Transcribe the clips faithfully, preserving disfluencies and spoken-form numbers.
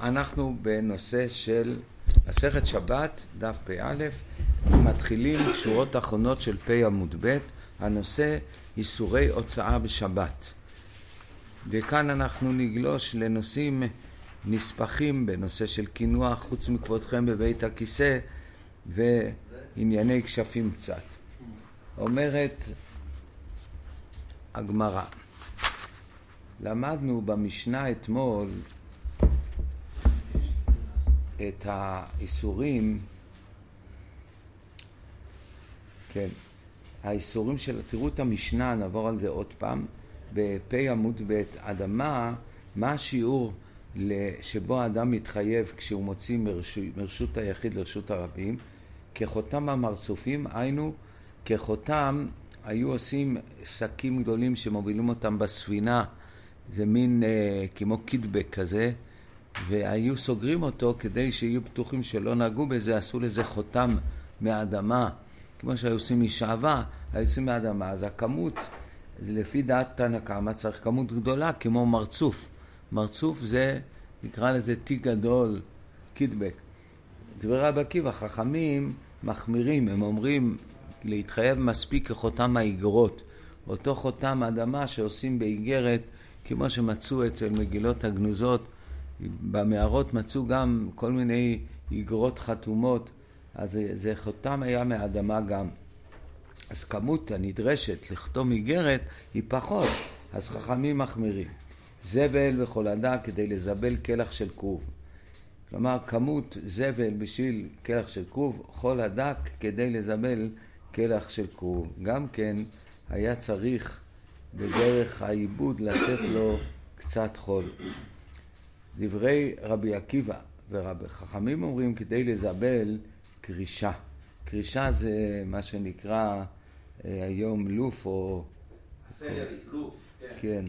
אנחנו בנושא של מסכת שבת, דף פ"א, מתחילים שורות אחרונות של פ' עמוד ב', הנושא איסורי הוצאה בשבת. וכאן אנחנו נגלוש לנושאים נספחים בנושא של קינוח, חוץ מכבודכם בבית הכיסא, וענייני כשפים קצת. אומרת הגמרא, למדנו במשנה אתמול את האיסורים, כן, האיסורים של, תראו את המשנה, נעבור על זה עוד פעם, בפ' עמוד ב', אדמה, מה השיעור שבו האדם מתחייב כשהוא מוציא מרשות, מרשות היחיד לרשות הרבים? כחותם המרצופים, היינו, כחותם היו עושים שקים גדולים שמובילים אותם בספינה, זה מין אה, כמו קידבק כזה, והיו סוגרים אותו כדי שיהיו פתוחים שלא נגעו בזה, עשו לזה חותם מהאדמה, כמו שהיו עושים משעבה, היו עושים מהאדמה. אז הכמות, לפי דעת תנא קמא, צריך כמות גדולה כמו מרצוף. מרצוף זה, נקרא לזה תיק גדול, קידבק. דברי רבי עקיבא, חכמים מחמירים, הם אומרים להתחייב מספיק כחותם האיגרות, אותו חותם האדמה שעושים באיגרת, כמו שמצאו אצל מגילות הגנוזות, במערות מצאו גם כל מיני איגרות חתומות, אז זה, זה חותם היה מהאדמה גם. אז כמות הנדרשת לכתום איגרת היא פחות, אז חכמים מחמירים. זבל וחולדה כדי לזבל כלח של כרוב. כלומר, כמות זבל בשביל כלח של כרוב, חול הדק כדי לזבל כלח של כרוב. גם כן היה צריך בדרך העיבוד לתת לו קצת חול. דברי רבי עקיבא ורבי חכמים אומרים כדי לזבל קרישה. קרישה זה מה שנקרא אה, היום לוף או... סלר, לוף, כן. כן.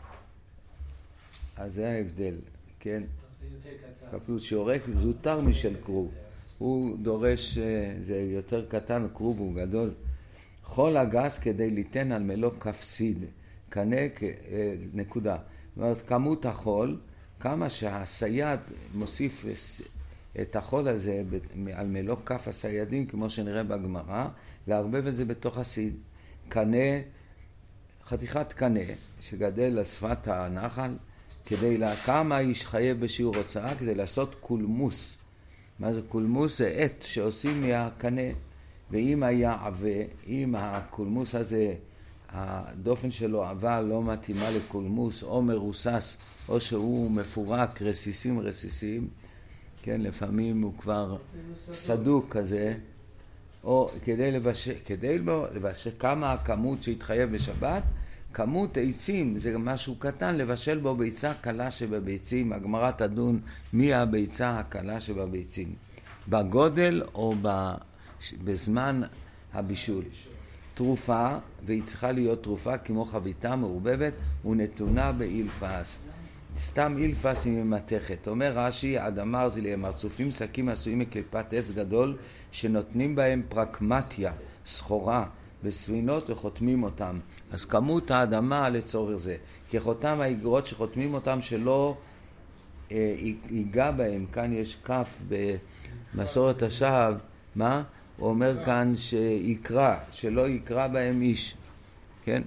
אז זה ההבדל, כן. כפלוס שיורק זוטר משל כרוב. הוא דורש, זה יותר קטן, כרוב הוא גדול. חול הגס כדי ליתן על מלוא כף סיד. קנה, נקודה. זאת אומרת, כמות החול, כמה שהסייד מוסיף את החול הזה על מלוא כף הסיידים, כמו שנראה בגמרא, לערבב את זה בתוך הסיד. קנה, חתיכת קנה, שגדל לשפת הנחל, כדי לה, כמה איש חייב בשיעור הוצאה, כדי לעשות קולמוס. מה זה קולמוס? זה עת שעושים מהקנה. ואם היה עבה, אם הקולמוס הזה, הדופן שלו עבה לא מתאימה לקולמוס, או מרוסס, או שהוא מפורק, רסיסים רסיסים, כן, לפעמים הוא כבר סדוק כזה, או כדי לבשל, כדי לבשל כמה הכמות שהתחייב בשבת, כמות עצים, זה משהו קטן, לבשל בו ביצה קלה שבביצים. הגמרא תדון מי הביצה הקלה שבביצים, בגודל או בזמן הבישול. תרופה, והיא צריכה להיות תרופה כמו חביתה מעורבבת, ונתונה באילפס. סתם אילפס היא ממתכת. אומר רש"י, עד אמר זה להם, מרצופים שקים עשויים מקליפת עץ גדול, שנותנים בהם פרקמטיה, סחורה, בספינות וחותמים אותם. אז כמות האדמה לצורך זה. כחותם האיגרות שחותמים אותם שלא אה, ייגע בהם. כאן יש כף במסורת השעב. מה? הוא אומר כאן שיקרא, שלא יקרא בהם איש. כן?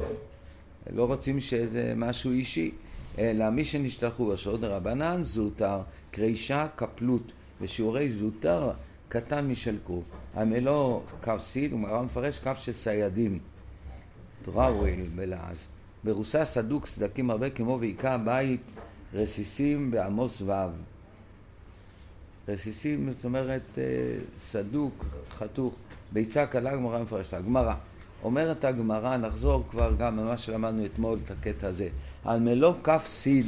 לא רוצים שזה משהו אישי. אלא מי שנשתלחו בשעות רבנן, זוטר, קרישה, כפלות, ושיעורי זוטר קטן משל כרוב. המלוא כף סיד, ומראה מפרש כף של סיידים. דראוויל בלעז. ברוסה סדוק סדקים הרבה כמו ויקע בית רסיסים בעמוס ו'. רסיסים זאת אומרת סדוק, חתוך. ביצה קלה גמרא מפרשת. הגמרא. אומרת הגמרא, נחזור כבר גם על מה שלמדנו אתמול את הקטע הזה. על מלוא כף סיד.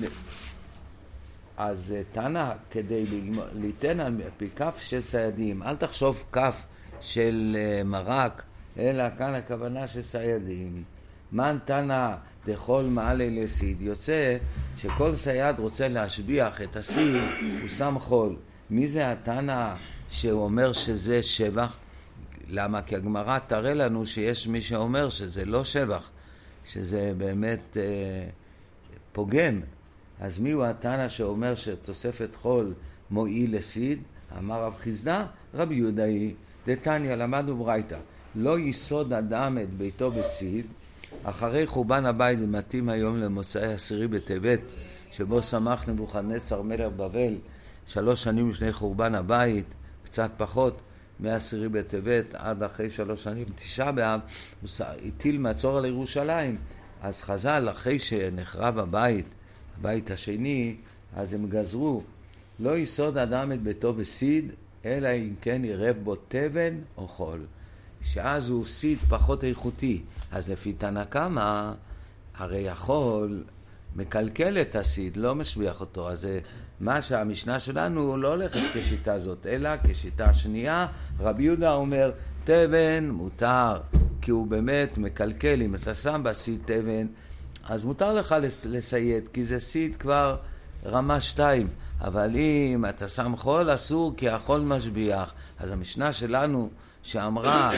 אז תנא כדי ליתן על פי כף של סיידים. אל תחשוב כף של מרק, אלא כאן הכוונה של סיידים. מן תנא דכל מעלה לסיד. יוצא שכל סייד רוצה להשביח את הסיד, הוא שם חול. מי זה התנא שהוא אומר שזה שבח? למה? כי הגמרא תראה לנו שיש מי שאומר שזה לא שבח, שזה באמת אה, פוגם. אז מי הוא התנא שאומר שתוספת חול מועיל לסיד? אמר רב חיסדא, רבי יהודה היא דתניא, למדנו ברייתא, לא יסוד אדם את ביתו בסיד. אחרי חורבן הבית, זה מתאים היום למוצאי עשירי בטבת, שבו שמח נבוכדנצר מלך בבל, שלוש שנים לפני חורבן הבית, קצת פחות, מעשירי בטבת עד אחרי שלוש שנים, תשעה באב, הוא הטיל מצור על ירושלים. אז חז"ל, אחרי שנחרב הבית, הבית השני, אז הם גזרו, לא יסוד אדם את ביתו בסיד, אלא אם כן ירב בו תבן או חול. שאז הוא סיד פחות איכותי. אז לפי תנא קמא, הרי החול מקלקל את הסיד, לא משביח אותו. אז מה שהמשנה שלנו לא הולכת כשיטה זאת, אלא כשיטה שנייה. רבי יהודה אומר, תבן מותר, כי הוא באמת מקלקל. אם אתה שם בסיד תבן, אז מותר לך לסייד, כי זה סיד כבר רמה שתיים. אבל אם אתה שם חול, אסור, כי החול משביח. אז המשנה שלנו שאמרה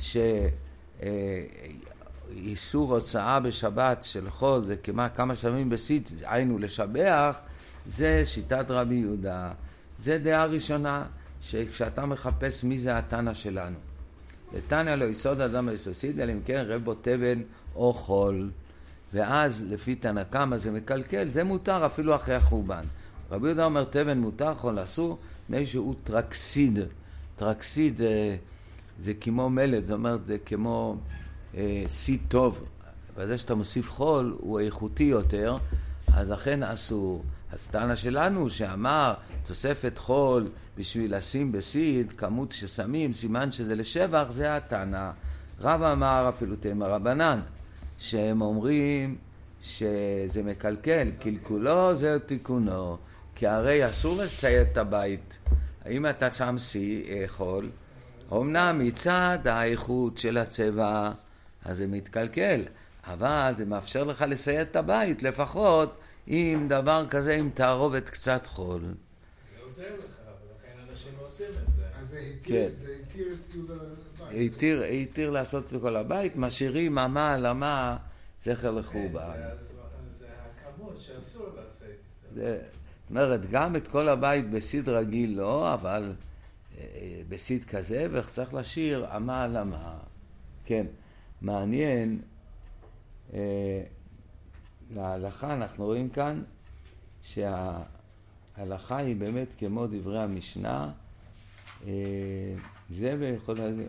שאיסור הוצאה בשבת של חול וכמה שמים בסיד, היינו לשבח, זה שיטת רבי יהודה. זה דעה ראשונה, שכשאתה מחפש מי זה התנא שלנו. לתנא לא יסוד אדם ביתו בסיד, אלא אם כן רב בו תבן או חול. ואז לפי תנא קמא זה מקלקל, זה מותר אפילו אחרי החורבן. רבי יהודה אומר תבן מותר, חול אסור, מפני שהוא טרקסיד. טרקסיד זה, זה כמו מלט, זאת אומרת זה כמו אה, סיד טוב. בזה שאתה מוסיף חול הוא איכותי יותר, אז לכן אסור. אז תנא שלנו שאמר תוספת חול בשביל לשים בסיד, כמות ששמים, סימן שזה לשבח, זה התנא. רב אמר אפילו תמא רבנן, שהם אומרים שזה מקלקל, קלקולו זהו תיקונו, כי הרי אסור לציית את הבית. אם אתה שם סי חול, אמנם מצד האיכות של הצבע, אז זה מתקלקל, אבל זה מאפשר לך לציית את הבית, לפחות עם דבר כזה, עם תערובת קצת חול. זה עוזר לך, ולכן אנשים לא עושים את זה. אז זה התיר את ציוד הבית. התיר לעשות את כל הבית, משאירים אמה על אמה, זכר לחורבן. זה הכמות שאסור לצאת. זאת אומרת, גם את כל הבית בסיד רגיל לא, אבל בסיד כזה, וצריך להשאיר אמה על אמה. כן, מעניין, להלכה אנחנו רואים כאן שההלכה היא באמת כמו דברי המשנה, זה ויכול להגיד,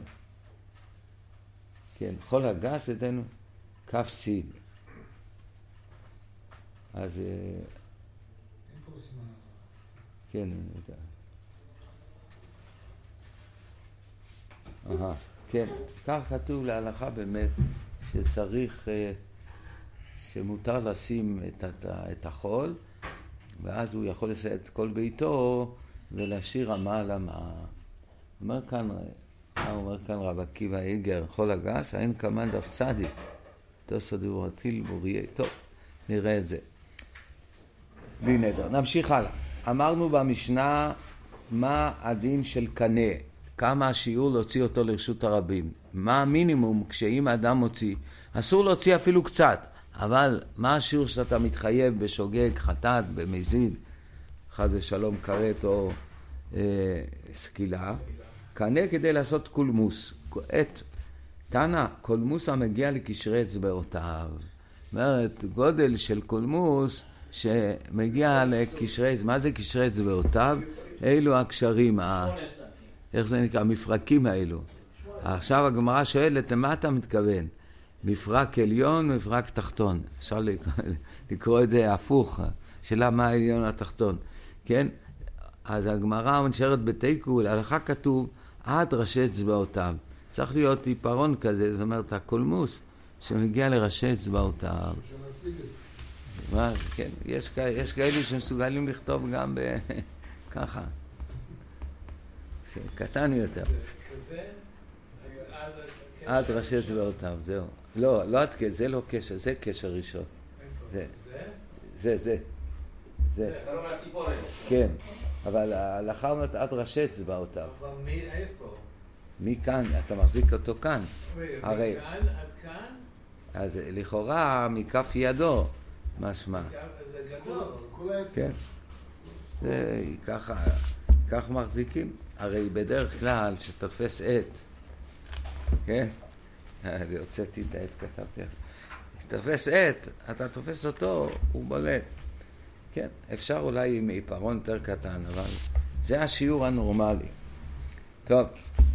כן, חול הגס אתנו כף סיד. אז כן, אני יודע. אהה, כן, כך כתוב להלכה באמת שצריך, שמותר לשים את, את החול, ואז הוא יכול לסייד את כל ביתו ולהשאיר אמה על אמה. אומר כאן, מה אומר כאן רב עקיבא איגר, חול הגס, אין כמן דף סדי, תוסא דבורתיל בוריה. טוב, נראה את זה. בלי נדר. נמשיך הלאה. אמרנו במשנה מה הדין של קנה, כמה השיעור להוציא אותו לרשות הרבים. מה המינימום כשאם האדם מוציא, אסור להוציא אפילו קצת, אבל מה השיעור שאתה מתחייב בשוגג, חטאת, במזיד, חס ושלום כרת או אה, סקילה, קנה כדי לעשות קולמוס. את תנא, קולמוס המגיע לקשרי אצבעותיו. זאת אומרת, גודל של קולמוס שמגיע לקשרי, מה זה קשרי אצבעותיו? אילו הקשרים, ה... איך זה נקרא? המפרקים האלו. עכשיו הגמרא שואלת, למה אתה מתכוון? מפרק עליון, מפרק תחתון. אפשר לקרוא את זה הפוך, שאלה מה העליון התחתון. כן? אז הגמרא נשארת בתיקו, להלכה כתוב, עד ראשי אצבעותיו. צריך להיות עיפרון כזה, זאת אומרת, הקולמוס שמגיע לראשי אצבעותיו. מה, כן, יש, יש כאלו שמסוגלים לכתוב גם ב... ככה. קטן יותר. עד ראשי אצבעותיו, זהו. לא, לא עד כזה, זה לא קשר, זה קשר ראשון. זה? זה, זה. זה. כן, אבל ההלכה אומרת עד ראשי אצבעותיו. אבל מי איפה? מכאן, אתה מחזיק אותו כאן. מכאן עד כאן? אז לכאורה מכף ידו, משמע. זה גדול, כל העצם. כן. זה ככה, כך מחזיקים. הרי בדרך כלל שתופס עט, כן? אני הוצאתי את העט, כתבתי עכשיו. שתופס עט, אתה תופס אותו, הוא בולט. כן, אפשר אולי עם עיפרון יותר קטן, אבל זה השיעור הנורמלי. טוב,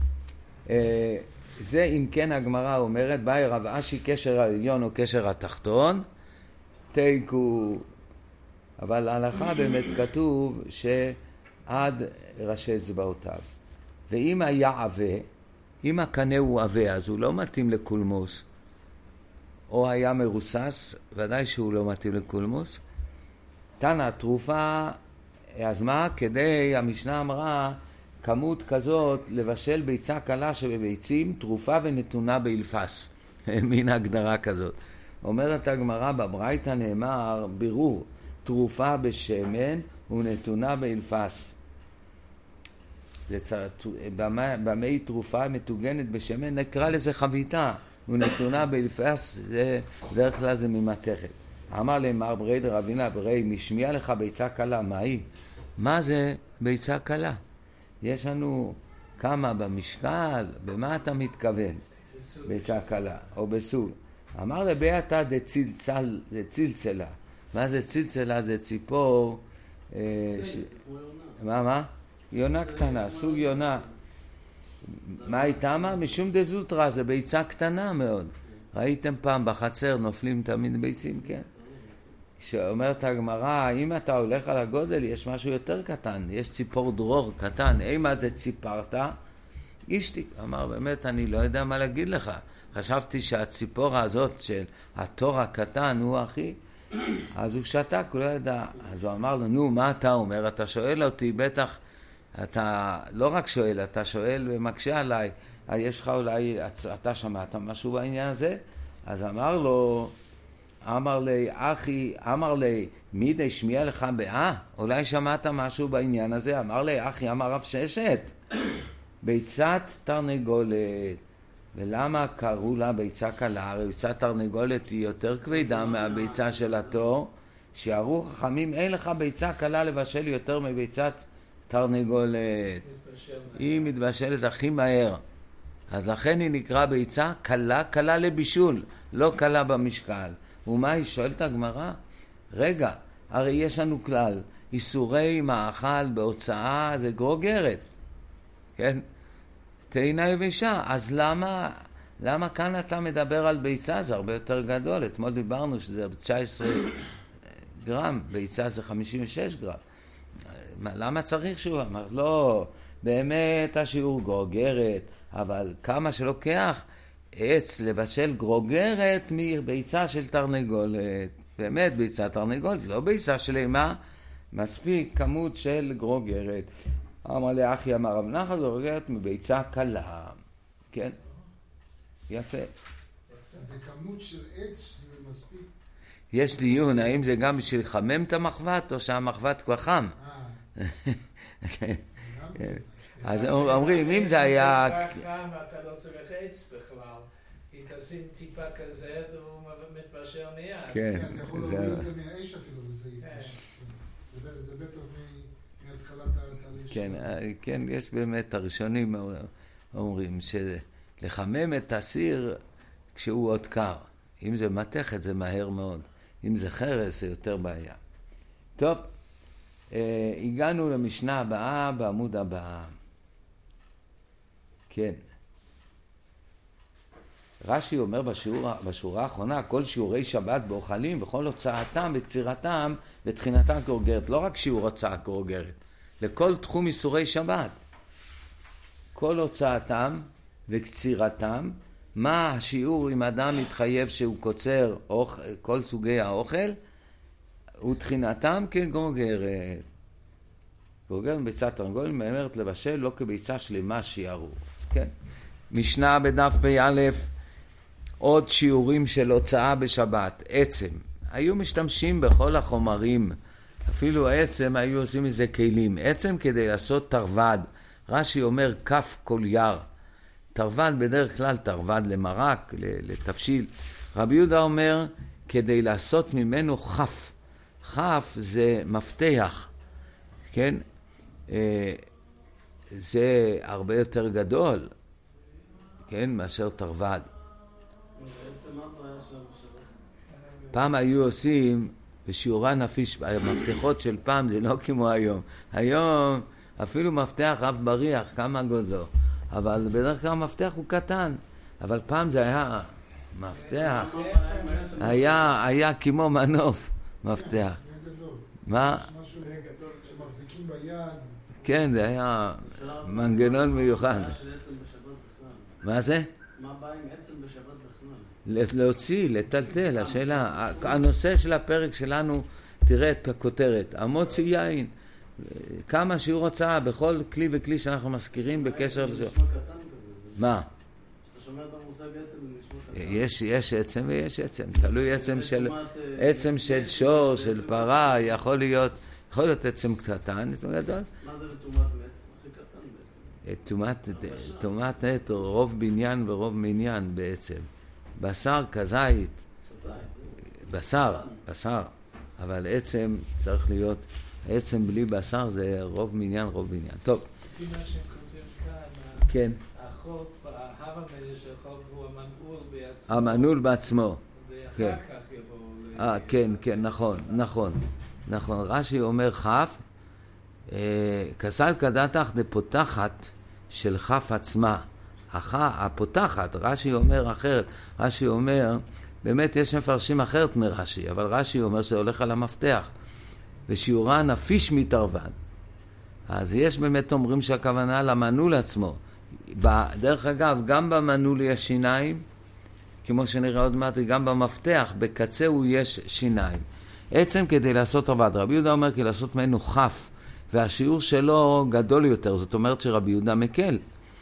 זה אם כן הגמרא אומרת, באי רב אשי קשר העליון או קשר התחתון, תיקו, אבל ההלכה באמת כתוב שעד ראשי אצבעותיו. ואם היה עבה, אם הקנה הוא עבה, אז הוא לא מתאים לקולמוס, או היה מרוסס, ודאי שהוא לא מתאים לקולמוס. תנא תרופה, אז מה? כדי, המשנה אמרה, כמות כזאת לבשל ביצה קלה שבביצים, תרופה ונתונה באלפס. מין הגדרה כזאת. אומרת הגמרא, בברייתא נאמר, בירור, תרופה בשמן ונתונה באלפס. במי תרופה מתוגנת בשמן, נקרא לזה חביתה, ונתונה באלפס, זה, דרך כלל זה ממתכת. אמר להם, מר ברי דרבינה ברי, משמיע לך ביצה קלה, מה היא? מה זה ביצה קלה? יש לנו כמה במשקל, במה אתה מתכוון? ביצה קלה, או בסוג. אמר לבי אתה דצילצל, דצילצלה. מה זה צילצלה? זה ציפור. אה, ש... מה, מה? יונה קטנה, סוג יונה. מה הייתה מה? משום דזוטרה, זה ביצה קטנה מאוד. ראיתם פעם בחצר, נופלים תמיד ביצים, כן? שאומרת הגמרא, אם אתה הולך על הגודל, יש משהו יותר קטן, יש ציפור דרור קטן, אימה דציפרת, אישתי. אמר, באמת, אני לא יודע מה להגיד לך. חשבתי שהציפור הזאת של התור הקטן הוא הכי, אז הוא שתק, הוא לא ידע. אז הוא אמר לו, נו, מה אתה אומר? אתה שואל אותי, בטח, אתה לא רק שואל, אתה שואל ומקשה עליי, יש לך אולי, אתה שמעת משהו בעניין הזה? אז אמר לו, אמר לי, אחי, אמר לי, מי די שמיע לך באה? אולי שמעת משהו בעניין הזה? אמר לי, אחי, אמר רב ששת, ביצת תרנגולת. ולמה קראו לה ביצה קלה? הרי ביצת תרנגולת היא יותר כבדה מהביצה של התור, שיערו חכמים, אין לך ביצה קלה לבשל יותר מביצת תרנגולת. היא מתבשלת הכי מהר. אז לכן היא נקרא ביצה קלה, קלה לבישול, לא קלה במשקל. ומה היא שואלת הגמרא? רגע, הרי יש לנו כלל, איסורי מאכל בהוצאה זה גרוגרת, כן? תאינה יבשה, אז למה, למה כאן אתה מדבר על ביצה? זה הרבה יותר גדול, אתמול דיברנו שזה תשע עשרה גרם, ביצה זה חמישים ושש גרם. למה צריך שהוא? אמר, לא, באמת השיעור גרוגרת, אבל כמה שלוקח עץ לבשל גרוגרת מביצה של תרנגולת. באמת ביצה תרנגולת, לא ביצה שלמה, מספיק כמות של גרוגרת. אמר לאחי, אמר רב נחל, גרוגרת מביצה קלה. כן? יפה. זה כמות של עץ שזה מספיק. יש דיון, האם זה גם בשביל לחמם את המחבת, או שהמחבת כבר חם? אז אומרים, אם זה היה... חם, אתה לא צריך עץ בכלל. היא תשים טיפה כזה, והוא מתבשל מיד. כן. אתה יכול להוריד את זה מהאש אפילו, וזה יתבשל. זה בטח מהתחלת התהליך. כן, כן, יש באמת, הראשונים אומרים, שלחמם את הסיר כשהוא עוד קר. אם זה מתכת, זה מהר מאוד. אם זה חרס, זה יותר בעיה. טוב, הגענו למשנה הבאה, בעמוד הבא. כן. רש"י אומר בשיעור, בשורה האחרונה, כל שיעורי שבת באוכלים וכל הוצאתם וקצירתם ותחינתם גרוגרת. לא רק שיעור הוצאה גרוגרת, לכל תחום איסורי שבת. כל הוצאתם וקצירתם, מה השיעור אם אדם מתחייב שהוא קוצר אוכל, כל סוגי האוכל, ותחינתם כגרוגרת. גרוגרת ביצה תרנגולת מאמרת לבשל לא כביצה שלמה שיערו. כן. משנה בדף פ"א, עוד שיעורים של הוצאה בשבת, עצם. היו משתמשים בכל החומרים, אפילו העצם היו עושים מזה כלים. עצם כדי לעשות תרווד, רש"י אומר כף כל יער. תרווד בדרך כלל תרווד למרק, לתבשיל. רבי יהודה אומר כדי לעשות ממנו חף. חף זה מפתח, כן? זה הרבה יותר גדול, כן? מאשר תרווד. פעם היו עושים בשיעורי נפיש, המפתחות של פעם זה לא כמו היום. היום אפילו מפתח רב בריח, כמה גודלו. אבל בדרך כלל המפתח הוא קטן. אבל פעם זה היה מפתח, היה, היה כמו מנוף מפתח. מה? משהו גדול שמחזיקים ביד. כן, זה היה מנגנון מיוחד. מה זה? מה בא עם עצם בשבת בכלל? להוציא, לטלטל, השאלה. הנושא של הפרק שלנו, תראה את הכותרת, המוציא יין. כמה שיעור הצעה בכל כלי וכלי שאנחנו מזכירים בקשר לזה. מה? אתה שומע את המושג עצם ונשמע קטן. יש, יש עצם ויש עצם. תלוי עצם של, עצם של שור, של פרה, יכול להיות, יכול להיות עצם קטן, עצם גדול. מה זה לטומאת מת? הכי קטן בעצם. תומת מת, רוב בניין ורוב מניין בעצם. בשר כזית. בשר, בשר. אבל עצם צריך להיות, עצם בלי בשר זה רוב מניין, רוב בניין. טוב. לפי מה שהם כותבים כאן, כן. החוף, ההר המלא של החוף הוא המנעול בעצמו. המנעול בעצמו. ואחר כך יבואו... אה, כן, כן, נכון, נכון. נכון, רש"י אומר חף, כסל כדתך דפותחת של חף עצמה. הפותחת, רש"י אומר אחרת. רש"י אומר, באמת יש מפרשים אחרת מרש"י, אבל רש"י אומר שזה הולך על המפתח. ושיעורה נפיש מתרווד. אז יש באמת אומרים שהכוונה למנעול עצמו. דרך אגב, גם במנעול יש שיניים, כמו שנראה עוד מעט, וגם במפתח, בקצהו יש שיניים. עצם כדי לעשות תרווד. רבי יהודה אומר כי לעשות ממנו חף, והשיעור שלו גדול יותר, זאת אומרת שרבי יהודה מקל.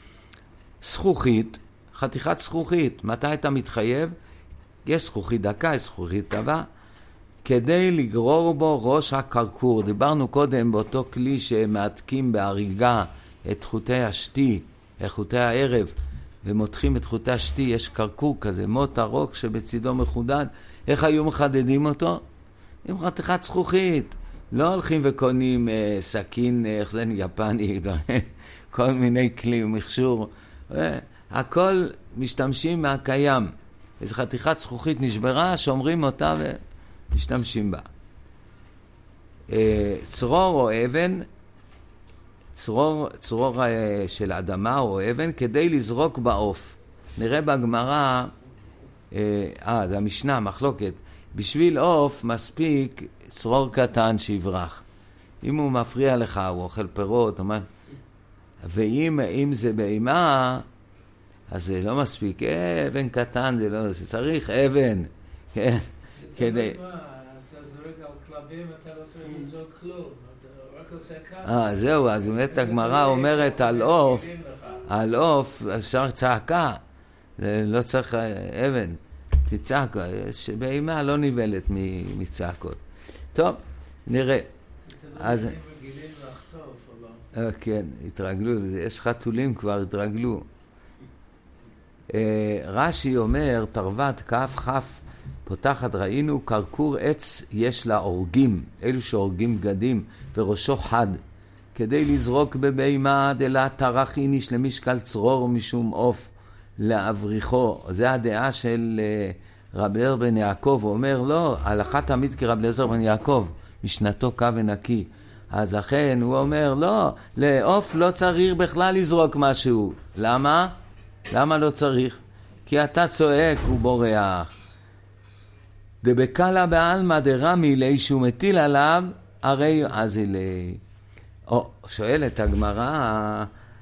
זכוכית, חתיכת זכוכית, מתי אתה מתחייב? יש זכוכית דקה, יש זכוכית טובה, כדי לגרור בו ראש הקרקור. דיברנו קודם באותו כלי שמעתקים בהריגה את חוטי השתי, את חוטי הערב, ומותחים את חוטי השתי, יש קרקור כזה, מוט ארוך שבצידו מחודד. איך היו מחדדים אותו? עם חתיכת זכוכית. לא הולכים וקונים אה, סכין, איך זה יפני, כל מיני כלי, מכשור. אה, הכל משתמשים מהקיים. איזו חתיכת זכוכית נשברה, שומרים אותה ומשתמשים בה. אה, צרור או אבן, צרור, צרור אה, של אדמה או אבן, כדי לזרוק בעוף. נראה בגמרא, אה, אה, זה המשנה, מחלוקת. בשביל עוף מספיק צרור קטן שיברח. אם הוא מפריע לך, הוא אוכל פירות, אומר, ואם אם זה בהמה, אז זה לא מספיק. אבן קטן, זה לא, זה צריך אבן. כן, כדי... אתה זורק על כלבים, אתה לא צריך לזרוק כלום. אתה רק עושה ככה. אה, זהו, אז באמת הגמרא אומרת על עוף, על עוף אפשר צעקה. לא צריך אבן. תצעק, שבהמה לא ניבלת מצעקות. טוב, נראה. אז... רגילים לחטוף, אבל... כן, התרגלו, יש חתולים כבר, התרגלו. רש"י אומר, תרווד כף חף פותחת, ראינו, קרקור עץ יש לה אורגים, אלו שאורגים בגדים, וראשו חד, כדי לזרוק בבהמה דלה טרח איניש למשקל צרור משום עוף לאבריחו. זה הדעה של רב אליעזר בן יעקב. הוא אומר, לא, הלכה תמיד כרב אליעזר בן יעקב, משנתו קו ונקי. אז אכן הוא אומר, לא, לעוף לא צריך בכלל לזרוק משהו. למה? למה לא צריך? כי אתה צועק ובורח. דבקלה בעלמא דרמי לי שהוא מטיל עליו, הרי אזילי. או, שואלת הגמרא,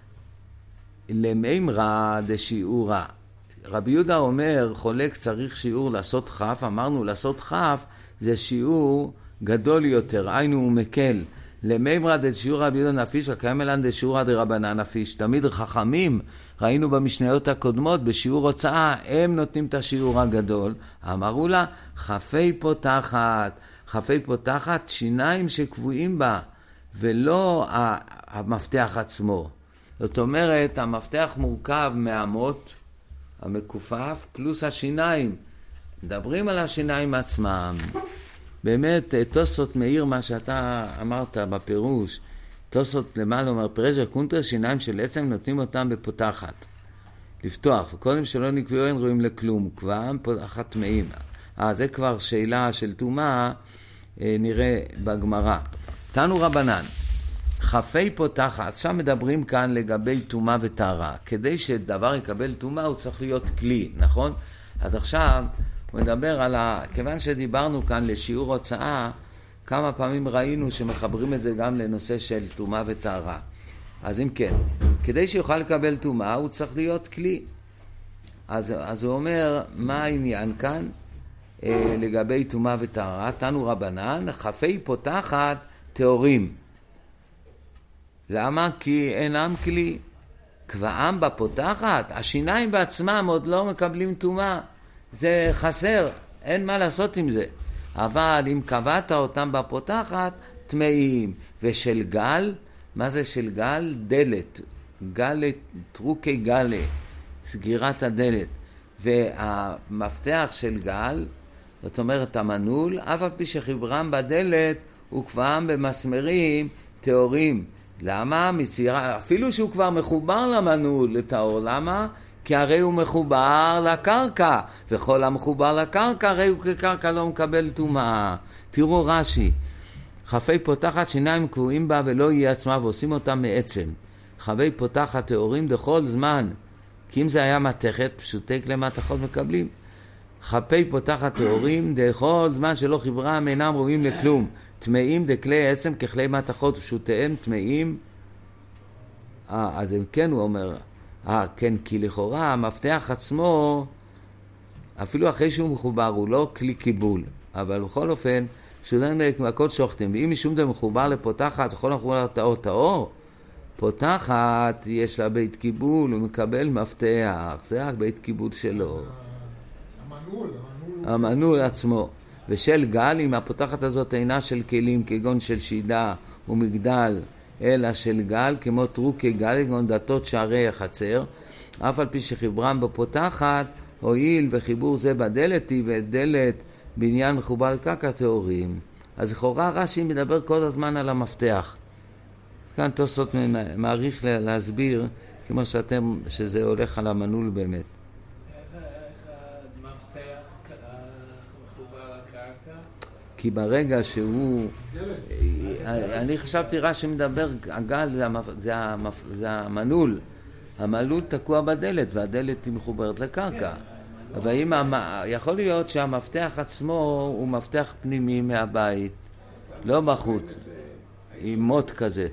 למימרא דשיעורא. רבי יהודה אומר, חולק צריך שיעור לעשות חף. אמרנו, לעשות חף זה שיעור גדול יותר, היינו הוא מקל. למימרא דשיעורא רבי יהודה נפיש, הקיים אלן דשיעורא דרבנן נפיש. תמיד חכמים, ראינו במשניות הקודמות, בשיעור הוצאה, הם נותנים את השיעור הגדול. אמרו לה, חפי פותחת, חפי פותחת, שיניים שקבועים בה, ולא המפתח עצמו. זאת אומרת, המפתח מורכב מהמות, המקופף, פלוס השיניים. מדברים על השיניים עצמם. באמת, תוספות מאיר מה שאתה אמרת בפירוש, תוספות למעלה אומר, פרז'ר קונטר, שיניים של עצם נותנים אותם בפותחת. לפתוח, וקודם שלא נקבעו אין רואים לכלום, כבר פותחת טמאים. אה, זה כבר שאלה של תומה, אה, נראה בגמרא. תנו רבנן, חפי פותחת, שם מדברים כאן לגבי תומה וטהרה. כדי שדבר יקבל תומה הוא צריך להיות כלי, נכון? אז עכשיו הוא מדבר על ה... כיוון שדיברנו כאן לשיעור הוצאה, כמה פעמים ראינו שמחברים את זה גם לנושא של תומה וטהרה. אז אם כן, כדי שיוכל לקבל תומה הוא צריך להיות כלי. אז, אז הוא אומר, מה העניין כאן אה, לגבי תומה וטהרה? תנו רבנן, חפי פותחת טהורים. למה? כי אינם כלי. קבעם בפותחת, השיניים בעצמם עוד לא מקבלים תומה. זה חסר, אין מה לעשות עם זה. אבל אם קבעת אותם בפותחת, טמאים. ושל גל, מה זה של גל? דלת. גל, טרוקי גלה, סגירת הדלת. והמפתח של גל, זאת אומרת המנעול, אף על פי שחיברם בדלת, הוא קבעם במסמרים טהורים. למה? מסירה, אפילו שהוא כבר מחובר למנעול לטהור. למה? כי הרי הוא מחובר לקרקע, וכל המחובר לקרקע, הרי הוא כקרקע לא מקבל טומאה. תראו רש"י, חפי פותחת שיניים קבועים בה ולא יהיה עצמה, ועושים אותם מעצם. חפי פותחת טהורים דכל זמן, כי אם זה היה מתכת, פשוטי כלי מתכות מקבלים. חפי פותחת טהורים דכל זמן שלא חברם אינם ראויים לכלום. טמאים דכלי עצם ככלי מתכות, פשוטיהם טמאים. אה, אז כן הוא אומר, אה, כן, כי לכאורה המפתח עצמו, אפילו אחרי שהוא מחובר, הוא לא כלי קיבול, אבל בכל אופן, פשוטיהם דכמקות שוחטים, ואם משום דה מחובר לפותחת, יכול מחובר לטהור טהור, פותחת יש לה בית קיבול, הוא מקבל מפתח, זה רק בית קיבול שלו. המנעול, המנעול עצמו. ושל גל, אם הפותחת הזאת אינה של כלים, כגון של שידה ומגדל, אלא של גל, כמו טרוקי גל, כגון דתות שערי החצר, אף על פי שחיברם בפותחת, הועיל וחיבור זה בדלת היא, ודלת בניין מחובר לקרקע טהורים. אז לכאורה רש"י מדבר כל הזמן על המפתח. כאן תוספות מעריך להסביר, כמו שאתם, שזה הולך על המנעול באמת. כי ברגע שהוא, אני חשבתי רש"י מדבר, הגל זה המנעול, המנעול תקוע בדלת והדלת היא מחוברת לקרקע. אבל אם יכול להיות שהמפתח עצמו הוא מפתח פנימי מהבית, לא בחוץ, עם מוט כזה.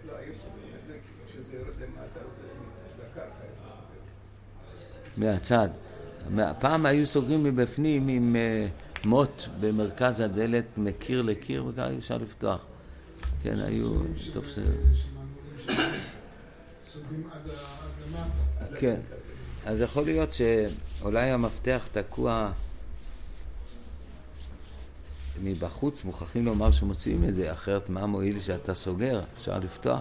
מהצד. פעם היו סוגרים מבפנים עם מוט במרכז הדלת, מקיר לקיר, וכך אפשר לפתוח. כן, היו... טוב ש... סוגרים עד למטה. כן. אז יכול להיות שאולי המפתח תקוע מבחוץ, מוכרחים לומר שמוצאים את זה, אחרת מה מועיל שאתה סוגר, אפשר לפתוח.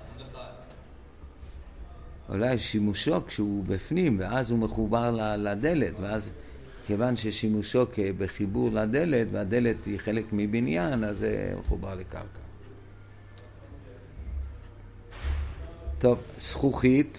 אולי שימושו כשהוא בפנים, ואז הוא מחובר לדלת, ואז כיוון ששימושו בחיבור לדלת, והדלת היא חלק מבניין, אז זה מחובר לקרקע. טוב, זכוכית,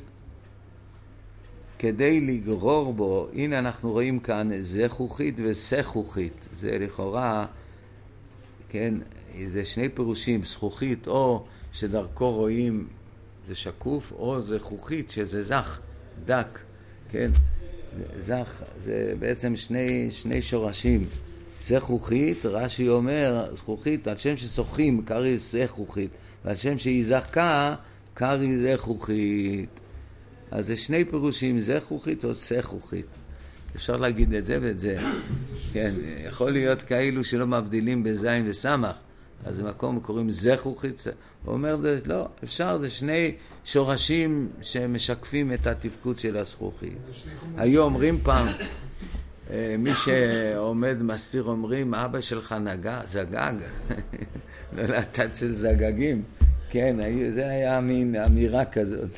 כדי לגרור בו, הנה אנחנו רואים כאן זכוכית וסכוכית. זה לכאורה, כן, זה שני פירושים, זכוכית או שדרכו רואים זה שקוף, או זכוכית שזה זך, דק, כן? זך, זה בעצם שני, שני שורשים. זכוכית, רש"י אומר, זכוכית, על שם ששוחים, קרי זכוכית, ועל שם שהיא זכה, קרי זכוכית. אז זה שני פירושים, זכוכית או זכוכית. אפשר להגיד את זה ואת זה. כן, יכול להיות כאילו שלא מבדילים בזין וסמך. אז במקום קוראים זכוכית, הוא אומר, לא, אפשר, זה שני שורשים שמשקפים את התפקוד של הזכוכית. היו אומרים פעם, מי שעומד מסתיר אומרים, אבא שלך נגע, זגג, לא להתצל זגגים, כן, זה היה מין אמירה כזאת.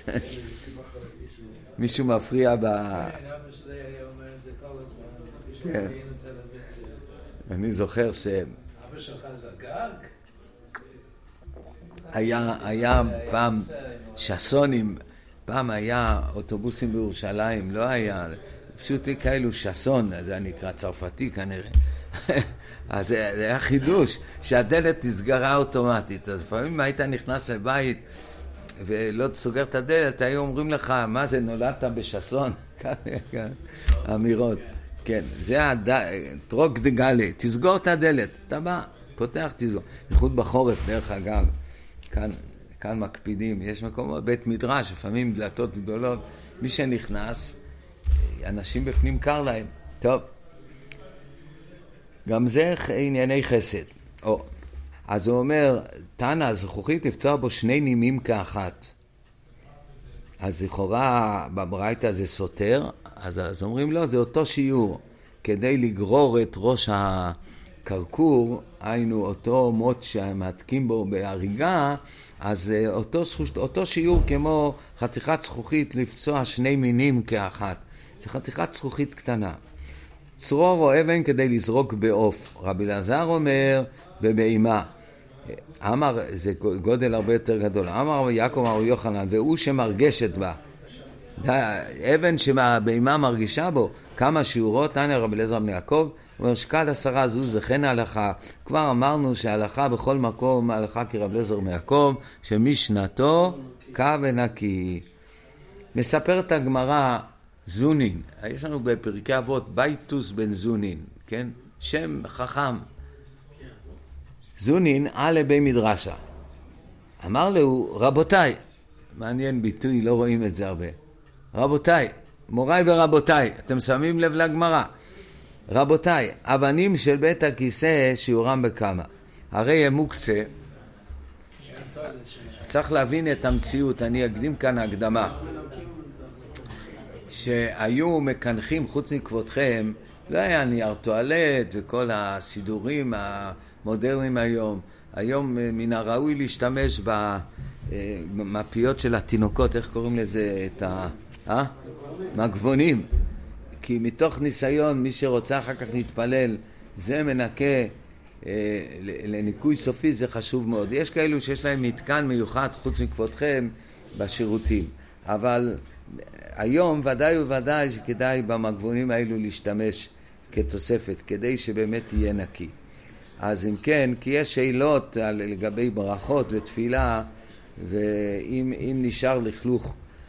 מישהו מפריע ב... אבא שלי היה אומר את זה כל הזמן, אני זוכר ש... אבא שלך זה גג? היה, היה פעם שסונים, פעם היה אוטובוסים בירושלים, לא היה, פשוט כאלו שסון, זה נקרא צרפתי כנראה. אז זה היה חידוש, שהדלת נסגרה אוטומטית. אז לפעמים היית נכנס לבית ולא סוגר את הדלת, היו אומרים לך, מה זה, נולדת בשסון? אמירות. כן, זה טרוק דגלי, תסגור את הדלת, אתה בא, פותח, תסגור. בייחוד בחורף, דרך אגב, כאן, כאן מקפידים, יש מקומות, בית מדרש, לפעמים דלתות גדולות, מי שנכנס, אנשים בפנים קר להם. טוב, גם זה ענייני חסד. או, אז הוא אומר, תנא, זכוכית לפצוע בו שני נימים כאחת. אז לכאורה בברייתא זה סותר, אז, אז אומרים לו, זה אותו שיעור. כדי לגרור את ראש הקרקור, היינו אותו מות שמתקים בו בהריגה, אז אותו, אותו שיעור כמו חתיכת זכוכית לפצוע שני מינים כאחת. זה חתיכת זכוכית קטנה. צרור או אבן כדי לזרוק בעוף. רבי אלעזר אומר בבהמה. אמר, זה גודל הרבה יותר גדול. אמר יעקב אמר יוחנן, והוא שמרגשת בה. אבן שהבהמה מרגישה בו, כמה שיעורות, תנא רבי אלעזר בן יעקב, הוא אומר, שקל עשרה זוז וכן ההלכה. כבר אמרנו שההלכה בכל מקום, ההלכה כרבי אלעזר בן יעקב, שמשנתו קו ונקי. מספרת הגמרא זונין, יש לנו בפרקי אבות בייטוס בן זונין, כן? שם חכם. זונין עלה בי מדרשה. אמר לו, רבותיי, מעניין ביטוי, לא רואים את זה הרבה. רבותיי, מוריי ורבותיי, אתם שמים לב לגמרא. רבותיי, אבנים של בית הכיסא שיעורם בכמה. הרי הם מוקצה. צריך להבין את המציאות, אני אקדים כאן הקדמה. שהיו מקנחים חוץ מכבודכם, לא היה נייר טואלט וכל הסידורים המודרניים היום. היום מן הראוי להשתמש במפיות של התינוקות, איך קוראים לזה? את ה... אה? מגבונים. כי מתוך ניסיון, מי שרוצה אחר כך להתפלל, זה מנקה אה, לניקוי סופי, זה חשוב מאוד. יש כאלו שיש להם מתקן מיוחד חוץ מכבודכם בשירותים. אבל היום ודאי וודאי שכדאי במגבונים האלו להשתמש כתוספת, כדי שבאמת יהיה נקי. אז אם כן, כי יש שאלות על, לגבי ברכות ותפילה, ואם אם נשאר לכלוך.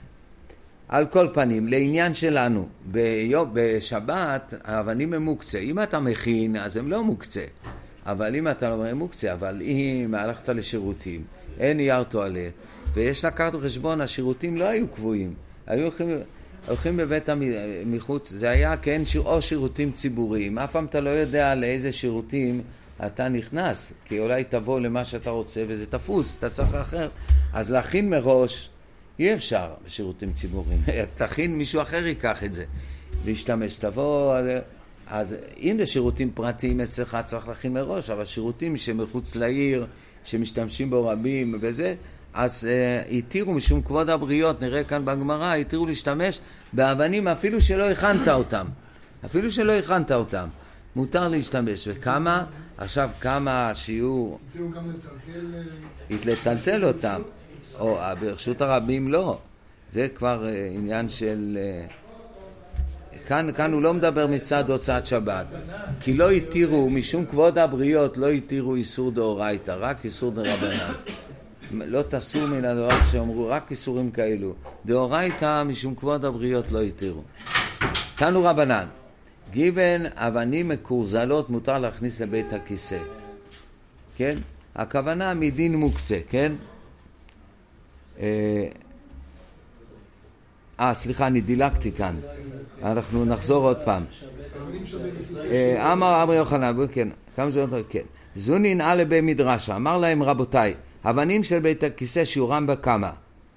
על כל פנים, לעניין שלנו, ביום, בשבת האבנים הם מוקצה. אם אתה מכין, אז הם לא מוקצה. אבל אם אתה לא אומר מוקצה, אבל אם הלכת לשירותים, אין נייר טואלט, ויש לקחת בחשבון, השירותים לא היו קבועים. היו הולכים, הולכים בבית מחוץ, זה היה כן או שירותים ציבוריים. אף פעם אתה לא יודע לאיזה שירותים אתה נכנס, כי אולי תבוא למה שאתה רוצה וזה תפוס, אתה צריך אחר. אז להכין מראש, אי אפשר בשירותים ציבוריים. תכין, מישהו אחר ייקח את זה. להשתמש, תבוא, אז אם בשירותים פרטיים אצלך צריך להכין מראש, אבל שירותים שמחוץ לעיר, שמשתמשים בו רבים וזה, אז התירו משום כבוד הבריות, נראה כאן בגמרא, התירו להשתמש באבנים אפילו שלא הכנת אותם. אפילו שלא הכנת אותם. מותר להשתמש. וכמה? עכשיו כמה שיעור... התירו גם לטלטל... לטלטל אותם. או ברשות הרבים לא. זה כבר עניין של... כאן, כאן הוא לא מדבר מצד הוצאת שבת. כי לא התירו, משום כבוד הבריות, לא התירו איסור דאורייתא, רק איסור דרבנן. לא תסור מן הדבר שאומרו, רק איסורים כאלו. דאורייתא משום כבוד הבריות לא התירו. תנו רבנן, גיוון אבנים מקורזלות מותר להכניס לבית הכיסא. כן? הכוונה מדין מוקצה, כן? אה, סליחה, אני דילגתי כאן. אנחנו נחזור עוד פעם. אמר אמר יוחנן, כן, כמה זה יותר, כן. זונין עלה במדרשה, אמר להם רבותיי, אבנים של בית הכיסא שיעורם בכמה.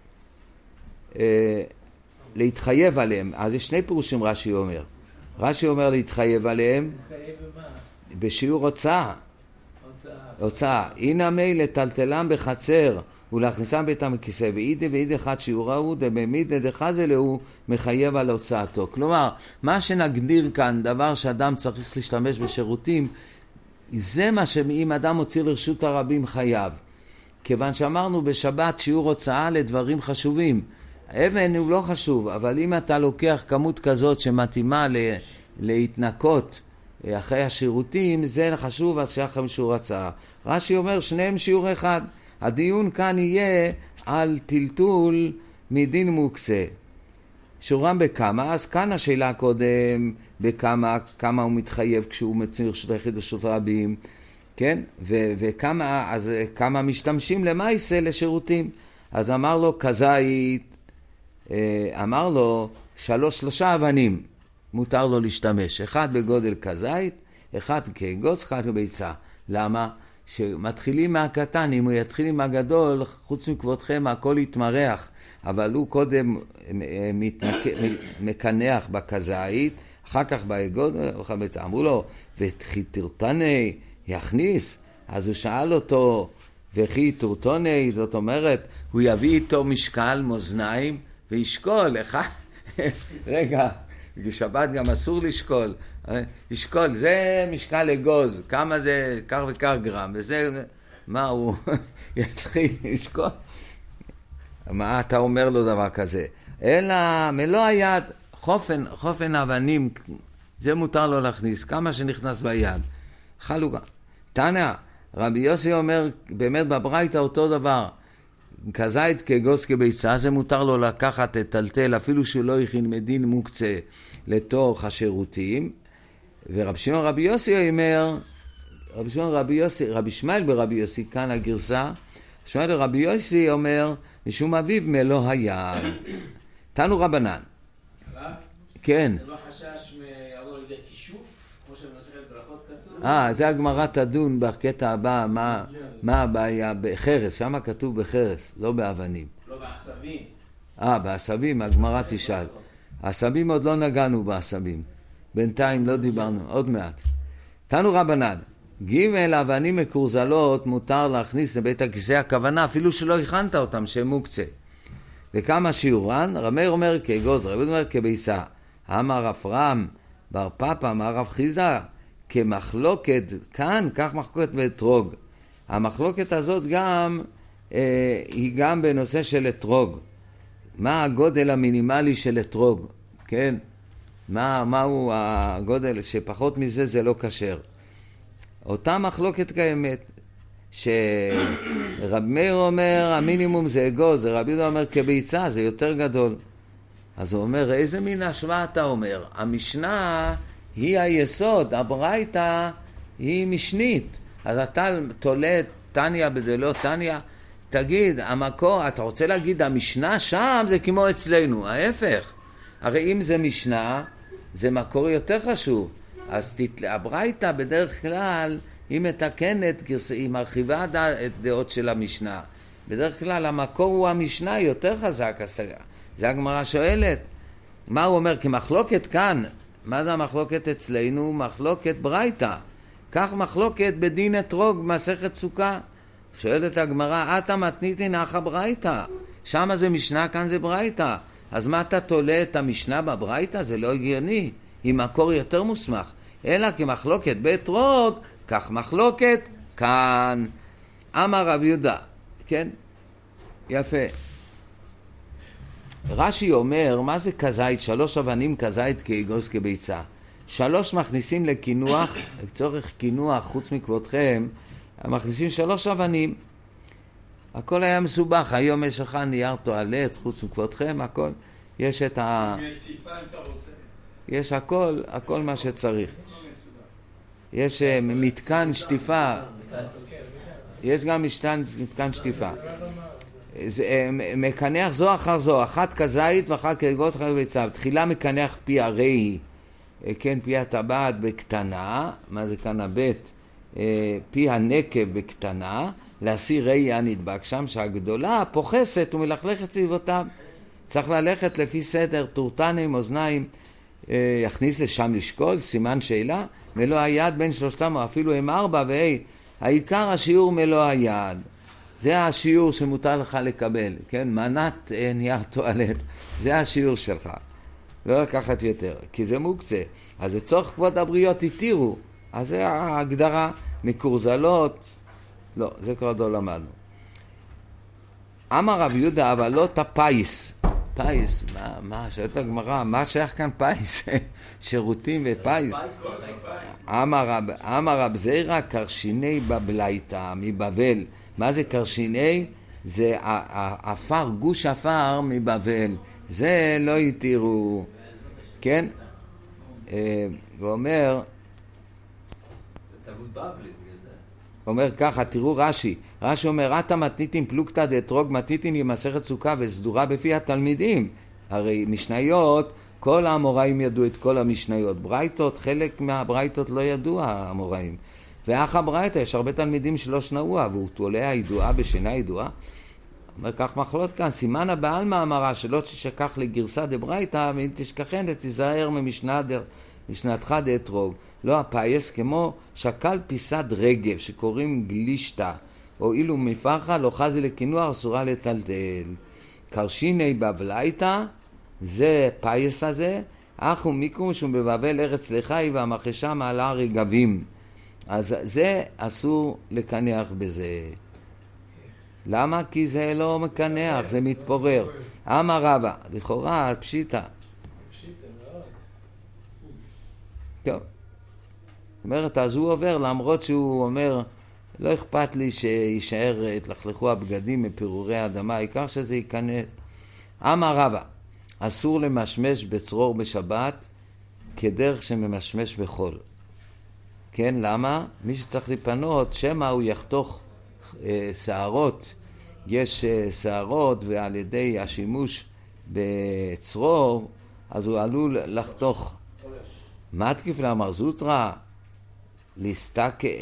להתחייב עליהם, אז יש שני פירושים רש"י אומר. רש"י אומר להתחייב עליהם בשיעור הוצאה. הוצאה. הנה מי לטלטלם בחצר ולהכניסם ביתם בכיסא, ואידה ואידה אחד שיעורהו דבמידה דחזה הוא מחייב על הוצאתו. כלומר, מה שנגדיר כאן דבר שאדם צריך להשתמש בשירותים, זה מה שאם אדם מוציא לרשות הרבים חייב. כיוון שאמרנו בשבת שיעור הוצאה לדברים חשובים. אבן הוא לא חשוב, אבל אם אתה לוקח כמות כזאת שמתאימה ל, להתנקות אחרי השירותים, זה חשוב, אז שייך שיעור הצעה. רש"י אומר שניהם שיעור אחד. הדיון כאן יהיה על טלטול מדין מוקצה. שורם בכמה, אז כאן השאלה קודם, בכמה, כמה הוא מתחייב כשהוא מציא לרשות היחיד לרשות רבים, כן? ו- וכמה, אז כמה משתמשים למעשה לשירותים. אז אמר לו כזית, אמר לו שלוש, שלושה אבנים מותר לו להשתמש. אחד בגודל כזית, אחד כאגוז, אחד כביצה. למה? שמתחילים מהקטן, אם הוא יתחיל עם הגדול, חוץ מכבודכם הכל יתמרח. אבל הוא קודם מתנק... מקנח בכזית, אחר כך באגוז, אמרו לו, וכי תרתני יכניס? אז הוא שאל אותו, וכי תרתני, זאת אומרת, הוא יביא איתו משקל מאזניים וישקול, אחד, רגע, בשבת גם אסור לשקול, ישקול, זה משקל אגוז, כמה זה, כך וכך גרם, וזה, מה הוא יתחיל לשקול? מה אתה אומר לו דבר כזה? אלא מלוא היד, חופן, חופן אבנים, זה מותר לו להכניס, כמה שנכנס ביד. חלוקה. תנא, רבי יוסי אומר, באמת בברייתא אותו דבר, כזית כאגוז כביצה, זה מותר לו לקחת את טלטל, אפילו שהוא לא הכין מדין מוקצה לתוך השירותים. ורבי שמעון רבי יוסי אומר, רבי שמעון רבי יוסי, רבי שמעאל ברבי יוסי, כאן הגרסה, שמעאל רבי יוסי אומר, משום אביו מלוא היד. תנו רבנן. כן. זה לא חשש מיעבור לידי כישוף, כמו שבמסכת ברכות כתוב? אה, זה הגמרא תדון בקטע הבא, מה, מה הבעיה בחרס, שם כתוב בחרס, לא באבנים. לא בעשבים. אה, בעשבים, הגמרא תשאל. העשבים עוד לא נגענו בעשבים. בינתיים לא דיברנו, עוד מעט. תנו רבנן. ג' אבנים מקורזלות מותר להכניס לבית הכיסא, הכוונה אפילו שלא הכנת אותם שהם מוקצה. וכמה שיעורן? רבי אומר כאגוז, רבי אומר כביצה. אמר אפרם בר פפא, אמר רב חיזה, כמחלוקת כאן, כך מחלוקת באתרוג. המחלוקת הזאת גם אה, היא גם בנושא של אתרוג. מה הגודל המינימלי של אתרוג? כן? מה, מהו הגודל שפחות מזה זה לא כשר? אותה מחלוקת קיימת, שרב מאיר אומר המינימום זה אגוז, רבי יהודה אומר כביצה, זה יותר גדול. אז הוא אומר, איזה מין השוואה אתה אומר? המשנה היא היסוד, הברייתא היא משנית. אז אתה תולה תניא בדלו תניא, תגיד, המקור, אתה רוצה להגיד, המשנה שם זה כמו אצלנו, ההפך. הרי אם זה משנה, זה מקור יותר חשוב. אז הברייתא בדרך כלל היא מתקנת, היא מרחיבה את דעות של המשנה. בדרך כלל המקור הוא המשנה יותר חזק. זה הגמרא שואלת. מה הוא אומר? כמחלוקת כאן, מה זה המחלוקת אצלנו? מחלוקת ברייתא. כך מחלוקת בדין אתרוג מסכת סוכה. שואלת הגמרא, אתה מתניתין אחא ברייתא. שם זה משנה, כאן זה ברייתא. אז מה אתה תולה את המשנה בברייתא? זה לא הגיוני. היא מקור יותר מוסמך. אלא כמחלוקת באתרוג, כך מחלוקת כאן. אמר רב יהודה, כן? יפה. רש"י אומר, מה זה כזית? שלוש אבנים כזית כאגוז כביצה. שלוש מכניסים לקינוח, לצורך קינוח, חוץ מכבודכם, מכניסים שלוש אבנים. הכל היה מסובך, היום יש לך נייר טואלט, חוץ מכבודכם, הכל. יש את ה... יש טיפה אם אתה רוצה. יש הכל, הכל מה שצריך. יש מתקן שטיפה. יש גם משתן, מתקן שטיפה. מקנח זו אחר זו, אחת כזית ואחת כאגוז, אחת כביצה. תחילה מקנח פי הרי, כן, פי הטבעת בקטנה, מה זה כאן הבית? פי הנקב בקטנה, להסיר ראי הנדבק שם, שהגדולה פוחסת ומלכלכת סביבותיו. צריך ללכת לפי סדר, טורטנים, אוזניים, יכניס לשם לשקול, סימן שאלה, מלוא היד בין שלושתם, או אפילו הם ארבע, והי, העיקר השיעור מלוא היד. זה השיעור שמותר לך לקבל, כן? מנת נייר טואלט, זה השיעור שלך. לא לקחת יותר, כי זה מוקצה. אז לצורך כבוד הבריות התירו, אז זה ההגדרה. מקורזלות, לא, זה כבר לא למדנו. אמר רב יהודה, אבל לא תפייס. פייס, מה, מה, שואלת הגמרא, מה שייך כאן פייס? שירותים ופייס. אמר רב זירא, קרשיני בבלייתא, מבבל. מה זה קרשיני? זה אפר, גוש אפר מבבל. זה לא יתירו. כן? הוא אומר, אומר ככה, תראו רש"י, רש"י אומר, אתה מתניתין פלוגתא דאתרוג מתניתין היא מסכת סוכה וסדורה בפי התלמידים. הרי משניות, כל האמוראים ידעו את כל המשניות. ברייתות, חלק מהברייתות לא ידעו האמוראים. ואח הברייתא, יש הרבה תלמידים שלא שנאוה, והוא תולע ידועה בשינה ידועה. אומר כך מחלות כאן, סימנה בעלמא אמרה שלא תשכח לגרסה דברייתא, ואם תשכחן תיזהר ממשנה דר... משנתך דאתרוג. לא הפייס כמו שקל פיסת רגב שקוראים גלישתא, או אילו מפרחה לא חזי לכינוע אסורה לטלטל. קרשיני בבלייתא, זה פייס הזה, אך הוא מיקום שהוא בבבל ארץ לחי והמחשה מעלה רגבים. אז זה אסור לקנח בזה. למה? כי זה לא מקנח, זה מתפורר. אמר רבא, לכאורה פשיטה. טוב. זאת אומרת, אז הוא עובר, למרות שהוא אומר, לא אכפת לי שישאר, יתלכלכו הבגדים מפירורי האדמה, העיקר שזה ייכנס. אמר רבא, אסור למשמש בצרור בשבת, כדרך שממשמש בחול. כן, למה? מי שצריך לפנות, שמא הוא יחתוך אה, שערות. יש אה, שערות, ועל ידי השימוש בצרור, אז הוא עלול לחתוך. מה תקיף לאמר זוטרה? להסתק... אה,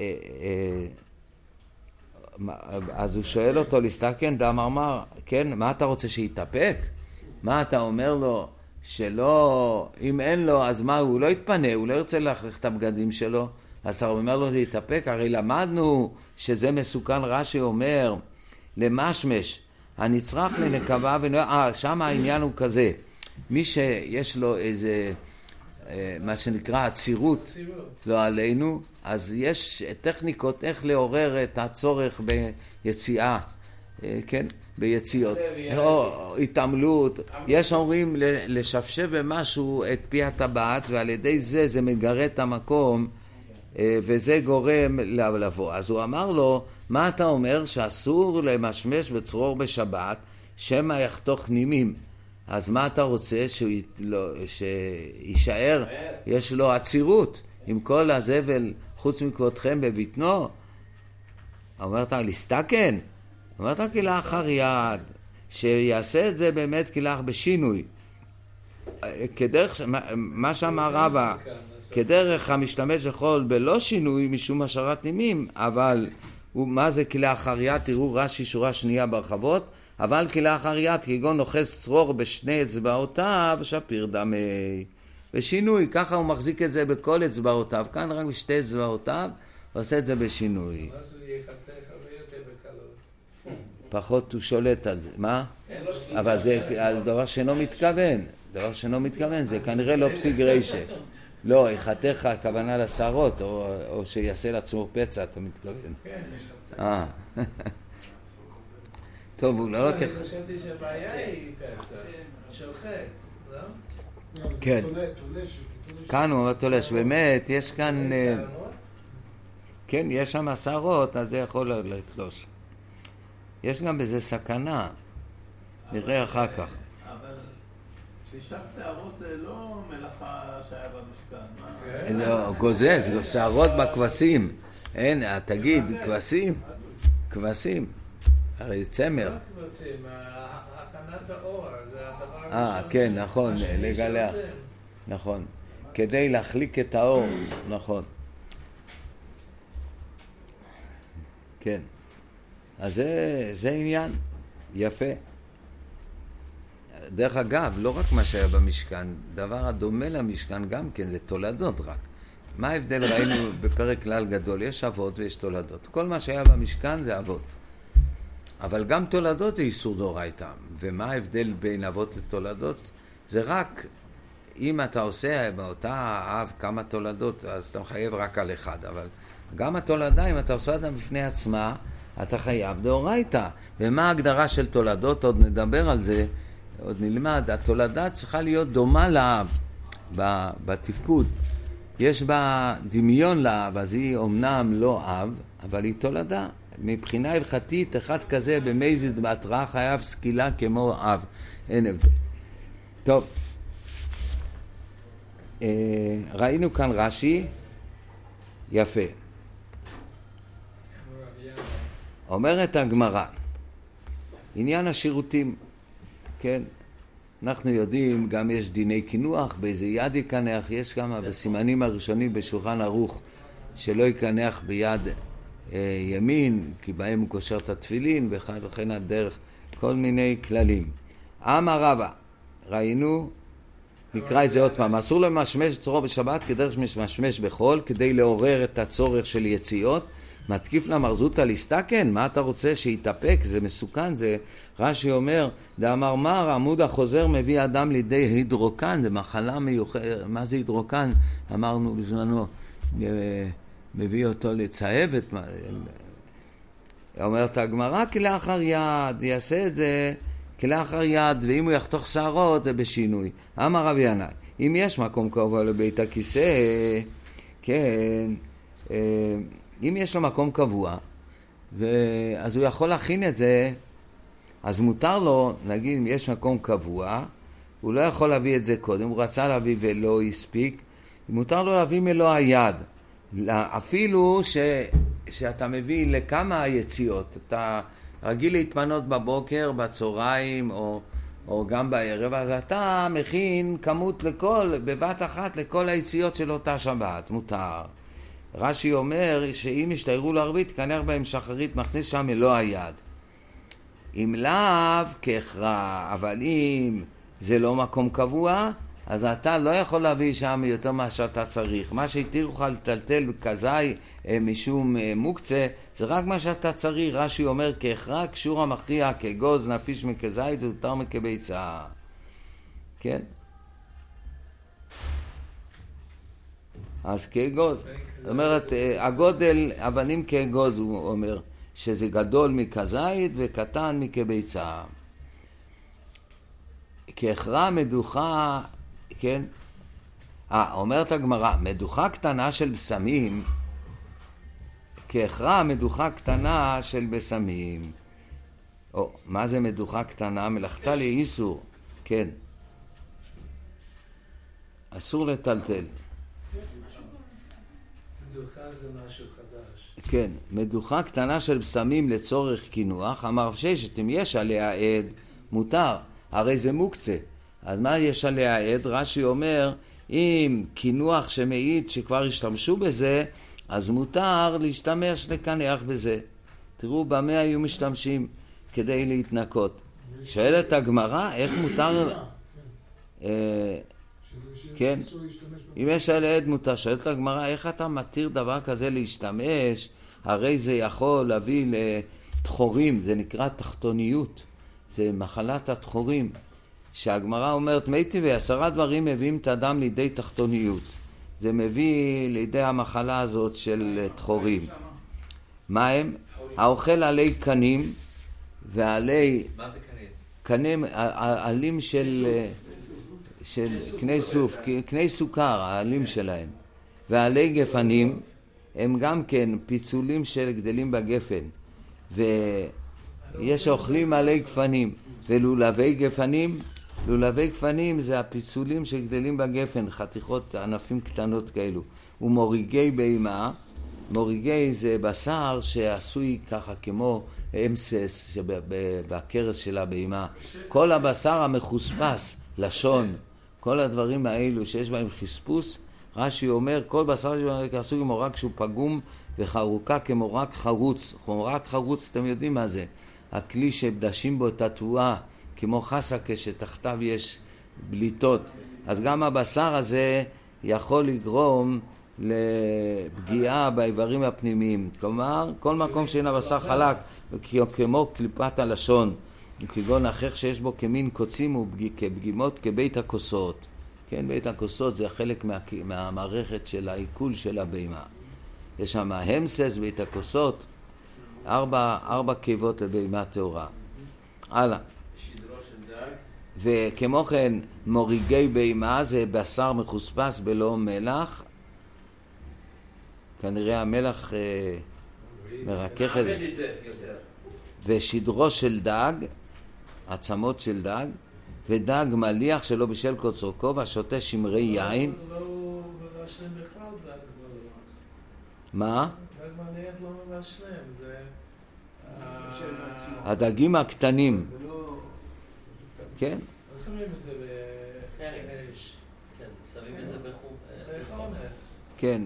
אה, אז הוא שואל אותו, להסתכן, דאמר אמר, כן, מה אתה רוצה שיתאפק? מה אתה אומר לו? שלא, אם אין לו, אז מה, הוא לא יתפנה, הוא לא ירצה להכריך את הבגדים שלו. אז הוא אומר לו להתאפק, הרי למדנו שזה מסוכן. רש"י אומר, למשמש, הנצרך לנקבה ונועה, אה, שם העניין הוא כזה, מי שיש לו איזה, מה שנקרא עצירות, לא עלינו, אז יש טכניקות איך לעורר את הצורך ביציאה, כן, ביציאות, או התעמלות. יש אומרים לשפשף במשהו את פי הטבעת, ועל ידי זה זה מגרה את המקום, וזה גורם לבוא. אז הוא אמר לו, מה אתה אומר? שאסור למשמש בצרור בשבת, שמא יחתוך נימים. אז מה אתה רוצה? שישאר, יש לו עצירות, עם כל הזבל חוץ מכבודכם בביטנו? אמרת, להסתכן? אמרת, כלאחר יד, שיעשה את זה באמת כלאח בשינוי. כדרך, מה שאמר רבא, כדרך המשתמש יכול בלא שינוי משום השארת נימים, אבל מה זה כלאחר יד? תראו רש"י שורה שנייה ברחבות, אבל כלאחר יד כגון אוחז צרור בשני אצבעותיו שפיר דמי. בשינוי, ככה הוא מחזיק את זה בכל אצבעותיו, כאן רק בשתי אצבעותיו, הוא עושה את זה בשינוי. אז הוא יחתך הרבה יותר בקלות. פחות הוא שולט על זה, מה? אבל זה דבר שאינו מתכוון, דבר שאינו מתכוון, זה כנראה לא פסיק רשע. לא, יחתך הכוונה לשערות, או, או שיעשה לעצמו פצע, אתה מתכוון. כן, יש לך אה. טוב, הוא לא לוקח... אני חשבתי שהבעיה היא פצע, של חטא, לא? כן. כאן הוא אומר תולש, באמת, יש כאן... כן, יש שם שערות, אז זה יכול לתלוש. יש גם בזה סכנה, נראה אחר כך. אבל שישת שערות זה לא מלאכה שהיה במשכן. לא, גוזז, שערות בכבשים. אין, תגיד, כבשים? כבשים. הרי צמר. הכנת האור, זה הדבר... אה, כן, נכון, לגלח. נכון. כדי להחליק את האור, נכון. כן. אז זה, זה עניין יפה. דרך אגב, לא רק מה שהיה במשכן, דבר הדומה למשכן גם כן, זה תולדות רק. מה ההבדל? ראינו בפרק כלל גדול, יש אבות ויש תולדות. כל מה שהיה במשכן זה אבות. אבל גם תולדות זה איסור דאורייתא. ומה ההבדל בין אבות לתולדות? זה רק אם אתה עושה באותה אב כמה תולדות, אז אתה מחייב רק על אחד, אבל גם התולדה, אם אתה עושה אותה בפני עצמה, אתה חייב דאורייתא. ומה ההגדרה של תולדות? עוד נדבר על זה, עוד נלמד. התולדה צריכה להיות דומה לאב בתפקוד. יש בה דמיון לאב, אז היא אומנם לא אב, אבל היא תולדה. מבחינה הלכתית, אחד כזה במזיד בהתראה חייב סקילה כמו אב. אין הבדל. טוב. ראינו כאן רש"י, יפה. אומרת הגמרא, עניין השירותים, כן, אנחנו יודעים, גם יש דיני קינוח, באיזה יד יקנח, יש כמה בסימנים הראשונים בשולחן ערוך, שלא יקנח ביד אה, ימין, כי בהם הוא קושר את התפילין, ואחד וכן הדרך, כל מיני כללים. אמר רבא, ראינו, נקרא את זה עוד פעם, אסור למשמש צורו בשבת כדרך שמשמש בחול, כדי לעורר את הצורך של יציאות, מתקיף למרזוטה להסתכן, מה אתה רוצה שיתאפק? זה מסוכן, זה רש"י אומר, דאמר מר, עמוד החוזר מביא אדם לידי הידרוקן, זה מחלה מיוחדת, מה זה הידרוקן? אמרנו בזמנו, מביא אותו לצהבת, אומרת הגמרא, כלאחר יד, יעשה את זה כלאחר יד, ואם הוא יחתוך שערות זה בשינוי. אמר רבי ינאי, אם יש מקום קבוע לבית הכיסא, כן, אם יש לו מקום קבוע, אז הוא יכול להכין את זה, אז מותר לו, נגיד אם יש מקום קבוע, הוא לא יכול להביא את זה קודם, הוא רצה להביא ולא הספיק, מותר לו להביא מלוא היד, אפילו ש, שאתה מביא לכמה יציאות, אתה רגיל להתמנות בבוקר, בצהריים או, או גם בערב, אז אתה מכין כמות לכל, בבת אחת לכל היציאות של אותה שבת, מותר. רש"י אומר שאם ישתיירו לערבית, כנראה בהם שחרית, מכניס שם מלוא היד. אם לאו כהכרח, אבל אם זה לא מקום קבוע, אז אתה לא יכול להביא שם יותר מה שאתה צריך. מה שהתירו לך לטלטל כזי משום מוקצה, זה רק מה שאתה צריך. רש"י אומר כהכרח, קשור המכריע כגוז נפיש מכזית, זה יותר מכביצה. כן? אז כגוז. זאת אומרת, הגודל אבנים כגוז, הוא אומר, שזה גדול מכזית וקטן מכביצה. כהכרח מדוחה, כן? אה, אומרת הגמרא, מדוחה קטנה של בשמים, כהכרח מדוחה קטנה של בשמים. או, מה זה מדוחה קטנה? מלאכתה לאיסור, כן. אסור לטלטל. מדוחה זה משהו חדש. כן, מדוחה קטנה של בשמים לצורך קינוח, אמר ששת, אם יש עליה עד, מותר, הרי זה מוקצה. אז מה יש עליה עד? רש"י אומר, אם קינוח שמעיד שכבר השתמשו בזה, אז מותר להשתמש לקנח בזה. תראו במה היו משתמשים כדי להתנקות. שואלת הגמרא, איך מותר... כן, אם יש על עד מותר, שואלת הגמרא, איך אתה מתיר דבר כזה להשתמש? הרי זה יכול להביא לתחורים, זה נקרא תחתוניות, זה מחלת התחורים, שהגמרא אומרת, מי טבעי, עשרה דברים מביאים את האדם לידי תחתוניות, זה מביא לידי המחלה הזאת של תחורים. מה הם? האוכל עלי קנים ועלי... מה זה קנים? קנים, עלים של... של קני סוף, קני סוכר, העלים שלהם. ועלי גפנים הם גם כן פיצולים של גדלים בגפן. ויש אוכלים עלי גפנים. ולולבי גפנים, לולבי גפנים זה הפיצולים שגדלים בגפן, חתיכות, ענפים קטנות כאלו. ומוריגי בהמה, מוריגי זה בשר שעשוי ככה כמו אמסס שבקרס של הבהמה. כל הבשר המחוספס, לשון, כל הדברים האלו שיש בהם חספוס, רש"י אומר, כל בשר עשוי מורק שהוא פגום וחרוקה כמורק חרוץ. מורק חרוץ, אתם יודעים מה זה? הכלי שבדשים בו את התבואה, כמו חסקה שתחתיו יש בליטות. אז גם הבשר הזה יכול לגרום לפגיעה באיברים הפנימיים. כלומר, כל מקום שאין הבשר חלק, כמו קליפת הלשון, כגון אחר שיש בו כמין קוצים וכפגימות כבית הכוסות. כן, בית הכוסות זה חלק מה, מהמערכת של העיכול של הבהמה. יש שם המסס, בית הכוסות, ארבע, ארבע קיבות לבהמה טהורה. הלאה. שדרו של דג. וכמו כן, מוריגי בהמה זה בשר מחוספס בלא מלח. כנראה המלח אה, מרכך את זה. את זה יותר. ושדרו של דג, עצמות של דג, ודג מליח שלא בשל קוצרוקו, והשותה שמרי יין. לא מבשלים בכלל דג מליח. מה? דג מליח לא מבשלים, זה... הדגים הקטנים. כן? לא שמים את זה באש. כן, שמים את זה בחומץ. כן.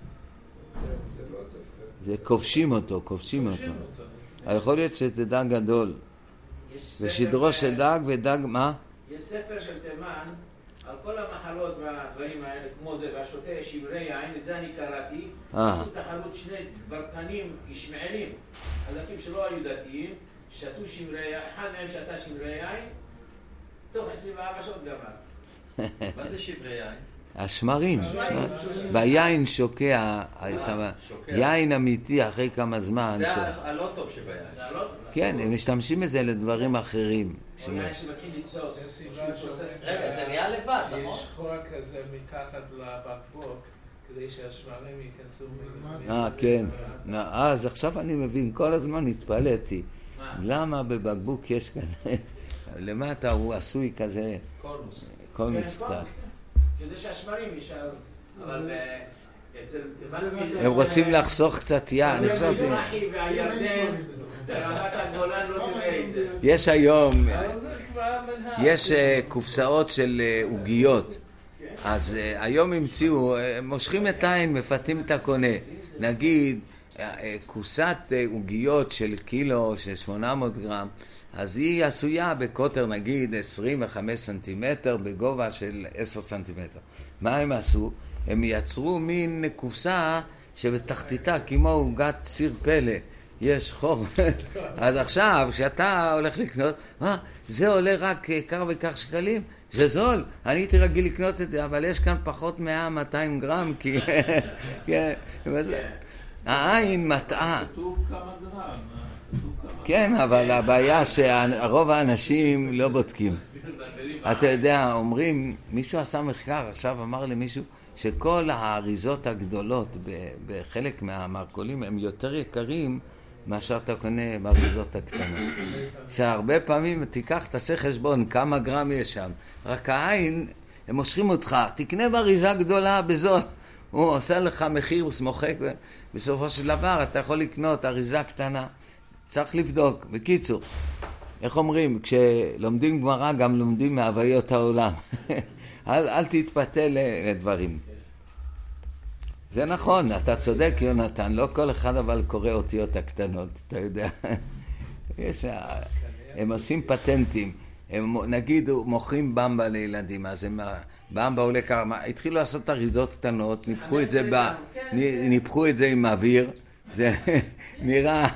זה כובשים אותו, כובשים אותו. יכול להיות שזה דג גדול. ושדרו של דג ודג, מה? יש ספר של תימן על כל המחלות והדברים האלה, כמו זה, והשותה שמרי יין, את זה אני קראתי. עשו תחרות שני גברתנים ישמעאלים, חזקים שלא היו דתיים, שתו שמרי יין, אחד מהם שתה שמרי יין, תוך עשרים וארבע שעות גמר. מה זה שמרי יין? השמרים, ביין שוקע, יין אמיתי אחרי כמה זמן. זה הלא טוב שביין. כן, הם משתמשים בזה לדברים אחרים. או יין שמתחיל לתסוס. רגע, זה נהיה לבד, נכון? יש חור כזה מתחת לבקבוק, כדי שהשמרים ייכנסו. אה, כן. אז עכשיו אני מבין, כל הזמן התפלאתי. למה בבקבוק יש כזה, למטה הוא עשוי כזה, קולמוס. קולמוס קצת. כדי שהשמרים יישארו. אבל אצל... הם רוצים לחסוך קצת יין. המזרחי והירדן, ברמת הגולן לא תראה את זה. יש היום, יש קופסאות של עוגיות. אז היום המציאו, מושכים את העין, מפתים את הקונה. נגיד, קופסת עוגיות של קילו, של שמונה מאות גרם, אז היא עשויה בקוטר נגיד עשרים וחמישה סנטימטר בגובה של עשרה סנטימטר. מה הם עשו? הם יצרו מין קופסה שבתחתיתה כמו עוגת סיר פלא. יש חור. אז עכשיו כשאתה הולך לקנות, מה? זה עולה רק כך וכך שקלים? זה זול. אני הייתי רגיל לקנות את זה, אבל יש כאן פחות מאה מאתיים גרם, כי... העין מטעה. כתוב כמה גרם. כן, אבל הבעיה שרוב האנשים לא בודקים. אתה יודע, אומרים, מישהו עשה מחקר, עכשיו אמר לי מישהו, שכל האריזות הגדולות בחלק מהמרכולים הם יותר יקרים מאשר אתה קונה באריזות הקטנות. שהרבה פעמים תיקח, תעשה חשבון כמה גרם יש שם. רק העין, הם מושכים אותך, תקנה באריזה גדולה בזול. הוא עושה לך מחיר, הוא שמוחק, בסופו של דבר אתה יכול לקנות אריזה קטנה. צריך לבדוק. בקיצור, איך אומרים? כשלומדים גמרא גם לומדים מהוויות העולם. אל, אל תתפתה לדברים. זה נכון, אתה צודק יונתן, לא כל אחד אבל קורא אותיות הקטנות, אתה יודע. יש, הם עושים פטנטים. הם נגיד מוכרים במבה לילדים, אז הם, במבה עולה כמה, התחילו לעשות אריזות קטנות, ניפחו את זה, ב, ניפחו את זה עם אוויר, זה נראה...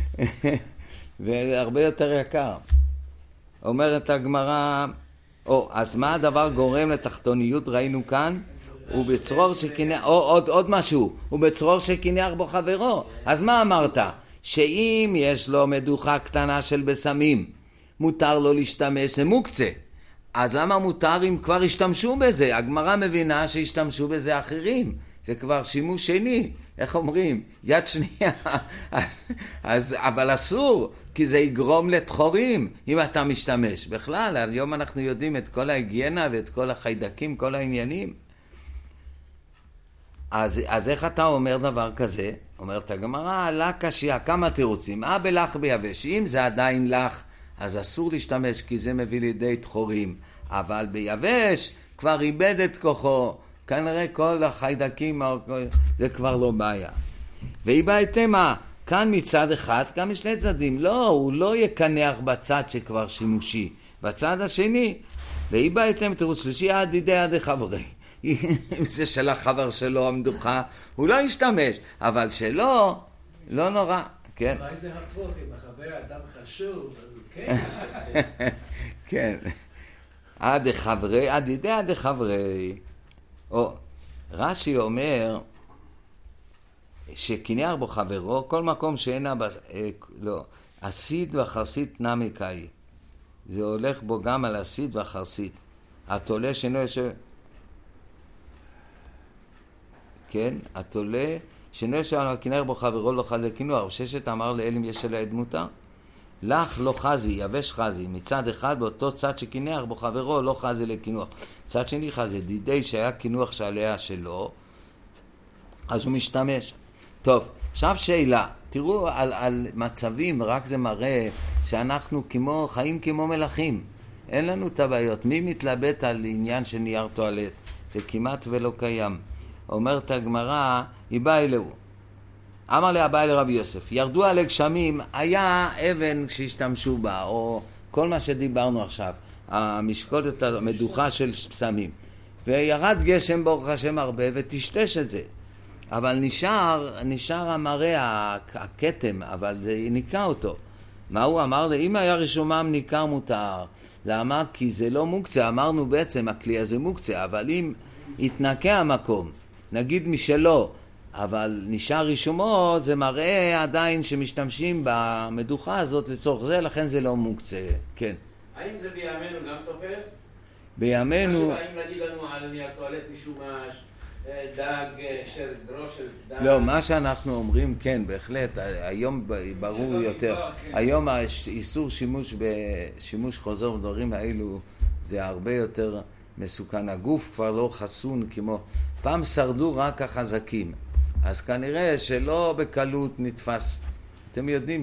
והרבה יותר יקר. אומרת הגמרא, או, אז מה הדבר גורם לתחתוניות ראינו כאן? הוא בצרור שקינח, או עוד, עוד משהו, הוא בצרור שקינח בו חברו. אז מה אמרת? שאם יש לו מדוחה קטנה של בסמים, מותר לו להשתמש, זה מוקצה. אז למה מותר אם כבר השתמשו בזה? הגמרא מבינה שהשתמשו בזה אחרים. זה כבר שימוש שני. איך אומרים? יד שנייה. אז, אבל אסור, כי זה יגרום לתחורים אם אתה משתמש. בכלל, היום אנחנו יודעים את כל ההיגיינה ואת כל החיידקים, כל העניינים. אז, אז איך אתה אומר דבר כזה? אומרת הגמרא, לה קשיא, כמה תירוצים? אה בלח ביבש. אם זה עדיין לך, אז אסור להשתמש, כי זה מביא לידי תחורים. אבל ביבש כבר איבד את כוחו. כנראה כל החיידקים, זה כבר לא בעיה. והיא בעתמה, כאן מצד אחד, כאן משני צדדים. לא, הוא לא יקנח בצד שכבר שימושי. בצד השני, והיא בעתמה, תראו שלישי, עד ידי עד חברי. אם זה של החבר שלו המדוחה, הוא לא ישתמש, אבל שלא, לא נורא. כן. אולי זה הפוך, אם החבר אדם חשוב, אז הוא כן ישתמש. כן. עד חברי, עד ידי עד חברי. או, רש"י אומר שקניין בו חברו, כל מקום שאינה, אה, לא, הסיד והחרסית נמי קאי. זה הולך בו גם על הסיד והחרסית. התולה שאינו יושב... כן, התולה שאינו יושב על הכנר בו חברו לא חזי כינוח. ששת אמר לאל אם יש אליה דמותה. לך לא חזי, יבש חזי. מצד אחד באותו צד שכינח בו חברו לא חזי לכינוח. צד שני חזי, דידי שהיה כינוח שעליה שלו, אז הוא משתמש. טוב, עכשיו שאלה. תראו על, על מצבים, רק זה מראה שאנחנו כמו, חיים כמו מלכים. אין לנו את הבעיות. מי מתלבט על עניין של נייר טואלט? זה כמעט ולא קיים. אומרת הגמרא, היא באה אלוהו. אמר לה, באה לרבי יוסף. ירדו על הגשמים, היה אבן שהשתמשו בה, או כל מה שדיברנו עכשיו. המשקולת המדוכה של פסמים. וירד גשם ברוך השם הרבה ותשתש את זה. אבל נשאר, נשאר המראה, הכתם, אבל זה ניקה אותו. מה הוא אמר לי? אם היה רשומם ניכר מותר. למה? כי זה לא מוקצה. אמרנו בעצם, הכלי הזה מוקצה, אבל אם התנקה המקום, נגיד משלו, אבל נשאר רישומו, זה מראה עדיין שמשתמשים במדוכה הזאת לצורך זה, לכן זה לא מוקצה. כן. האם זה בימינו גם תופס? בימינו... האם נגיד לנו על נייר טואלט משומש, דג, של דרוש של דג? לא, מה שאנחנו אומרים, כן, בהחלט, היום ברור יותר. היום האיסור שימוש בשימוש חוזר ודברים האלו, זה הרבה יותר מסוכן. הגוף כבר לא חסון כמו... פעם שרדו רק החזקים. אז כנראה שלא בקלות נתפס. אתם יודעים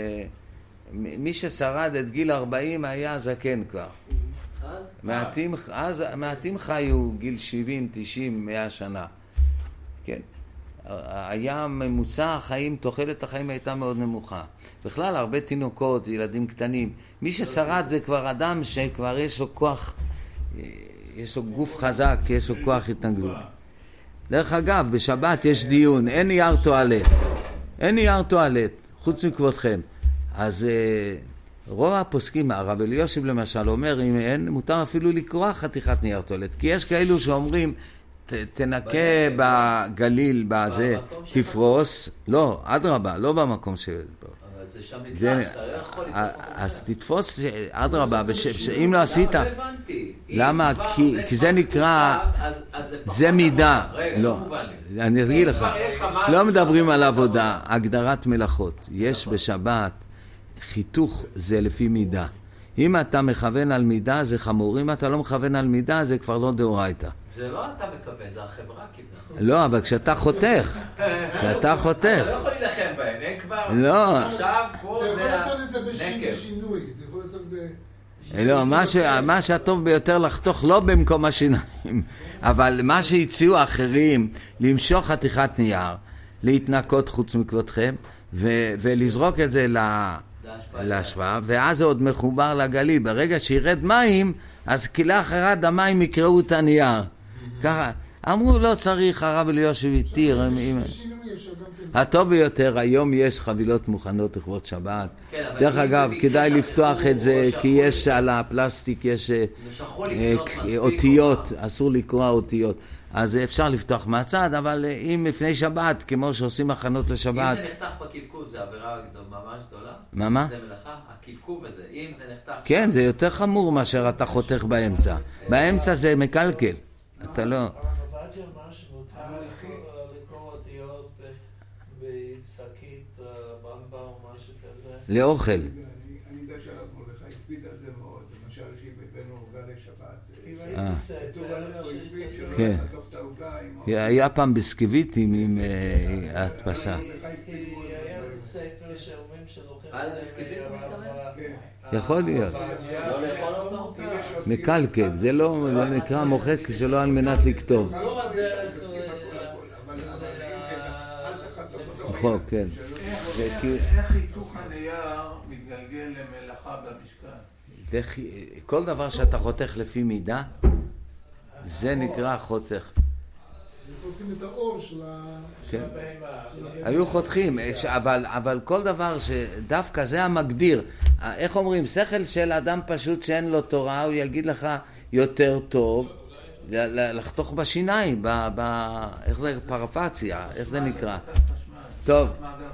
שמי ששרד את גיל ארבעים היה זקן כבר. מעטים, אז, מעטים חיו גיל שבעים, תשעים, מאה שנה. כן. היה ממוצע החיים, תוחלת החיים הייתה מאוד נמוכה. בכלל הרבה תינוקות, ילדים קטנים. מי ששרד זה כבר אדם שכבר יש לו כוח, יש לו גוף חזק, יש לו כוח התנגדות. דרך אגב, בשבת יש דיון, אין נייר טואלט. אין נייר טואלט, חוץ מכבודכם. אז רוב הפוסקים, הרב אלישיב למשל אומר, אם אין, מותר אפילו לקרוא חתיכת נייר טואלט. כי יש כאלו שאומרים, ת, תנקה בגליל, בזה, תפרוס. לא, אדרבה, לא במקום ש... אבל זה שם מקדש, אתה לא יכול לתפוס. אז תתפוס, אדרבה, אם לא עשית... למה? כי זה נקרא... זה מידה. לא, אני אגיד לך. לא מדברים על עבודה, הגדרת מלאכות. יש בשבת, חיתוך זה לפי מידה. אם אתה מכוון על מידה זה חמור, אם אתה לא מכוון על מידה זה כבר לא דאורייתא. זה לא אתה מכוון, זה החברה כיוון. לא, אבל כשאתה חותך, כשאתה חותך. אתה לא יכול להילחם בהם, אין כבר... לא. עכשיו פה זה... אתה יכול לעשות את זה בשינוי, אתה יכול לעשות את זה... לא, מה, ש... מה שהטוב ביותר לחתוך לא במקום השיניים, אבל מה שהציעו האחרים, למשוך חתיכת נייר, להתנקות חוץ מכבודכם, ו... ולזרוק את זה ל... להשפעה, ואז זה עוד מחובר לגלי. ברגע שירד מים, אז כלאח ירד המים יקראו את הנייר. ככה, אמרו לא צריך, הרב אלישיב התיר. הטוב ביותר, היום יש חבילות מוכנות לכבוד שבת. דרך אגב, כדאי לפתוח את זה, כי יש על הפלסטיק, יש אותיות, אסור לקרוא אותיות. אז אפשר לפתוח מהצד, אבל אם לפני שבת, כמו שעושים הכנות לשבת... אם זה נחתך בקלקול, זה עבירה ממש גדולה? מה, מה? זה מלאכה? הקלקול וזה, אם זה נחתך... כן, זה יותר חמור מאשר אתה חותך באמצע. באמצע זה מקלקל. אתה לא... הרב עובדיה אמר שמותר לקרוא אותיות בשקית במבה או משהו כזה. לאוכל. אני יודע שהרב מרדכי הקפיד על זה מאוד, למשל שהבאנו עוגה לשבת. כן. היה פעם בסקוויטים עם ההדפסה. היה ספר שאומרים שלוקחים אז את זה בסקוויטים יכול להיות. לא לאכול אותו? מקלקל, זה לא נקרא מוחק שלא על מנת לכתוב. לא הדרך... נכון, כן. איך חיתוך הנייר מתגלגל למלאכה במשכן? כל דבר שאתה חותך לפי מידה, זה נקרא חותך. חותכים את האור של הבהמה. היו חותכים, אבל כל דבר שדווקא זה המגדיר. איך אומרים? שכל של אדם פשוט שאין לו תורה, הוא יגיד לך, יותר טוב לחתוך בשיניים, ב, ב, איך זה פרפציה, איך זה נקרא? טוב.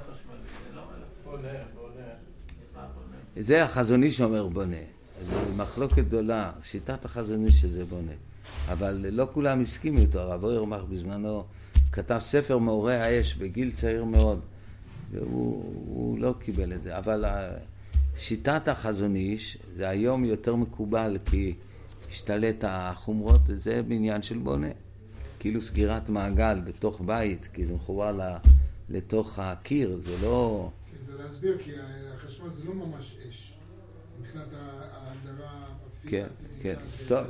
זה החזוני שאומר בונה. זה מחלוקת גדולה, שיטת החזוני שזה בונה. אבל לא כולם הסכימו איתו. הרב אוירבך בזמנו כתב ספר מעורי האש בגיל צעיר מאוד, והוא הוא לא קיבל את זה. אבל שיטת החזון איש זה היום יותר מקובל, כי השתלט החומרות, זה בעניין של בונה. כאילו סגירת מעגל בתוך בית, כי זה מחובר לתוך הקיר, זה לא... כן, זה להסביר, כי החשמל זה לא ממש אש. מבחינת ההגדרה הפיזיקה. כן, כן, טוב.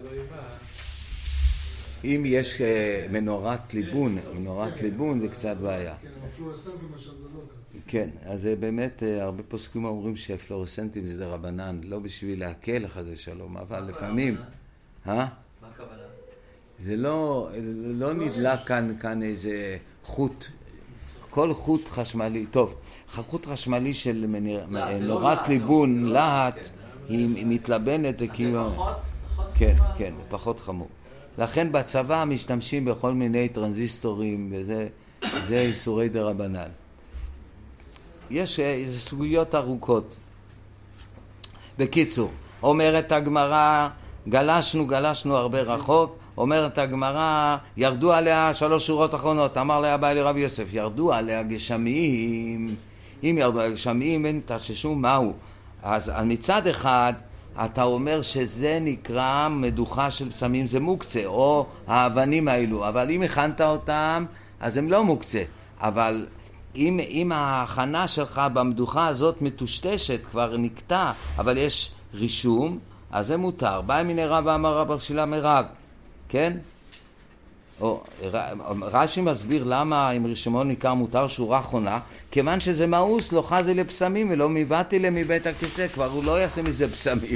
אם יש מנורת ליבון, מנורת ליבון זה קצת בעיה. כן, אבל פלורסנט למשל זה לא ככה. כן, אז זה באמת, הרבה פוסקים אומרים שפלורסנטים זה דרבנן, לא בשביל להקל חס ושלום, אבל לפעמים... מה הכוונה? זה לא, לא נדלק כאן, כאן איזה חוט, כל חוט חשמלי, טוב, חוט חשמלי של מנורת ליבון, להט, היא מתלבנת, זה כאילו... זה פחות? כן, כן, זה פחות חמור. לכן בצבא משתמשים בכל מיני טרנזיסטורים, וזה זה איסורי דרבנן. יש איזה סוגיות ארוכות. בקיצור, אומרת הגמרא, גלשנו, גלשנו הרבה רחוק, אומרת הגמרא, ירדו עליה שלוש שורות אחרונות, אמר לה הבא אלי רב יוסף, ירדו עליה גשמים, אם ירדו עליה גשמים, אין תששו מהו. אז מצד אחד, אתה אומר שזה נקרא מדוחה של פסמים, זה מוקצה, או האבנים האלו, אבל אם הכנת אותם, אז הם לא מוקצה. אבל אם, אם ההכנה שלך במדוחה הזאת מטושטשת, כבר נקטע, אבל יש רישום, אז זה מותר. בא מיני רב ואמר רב ארשילה מרב, כן? או, רש"י מסביר למה עם רישומון ניכר מותר שורה אחרונה, כיוון שזה מאוס, לא חזי לפסמים ולא מבאתי לבית הכיסא, כבר הוא לא יעשה מזה פסמים.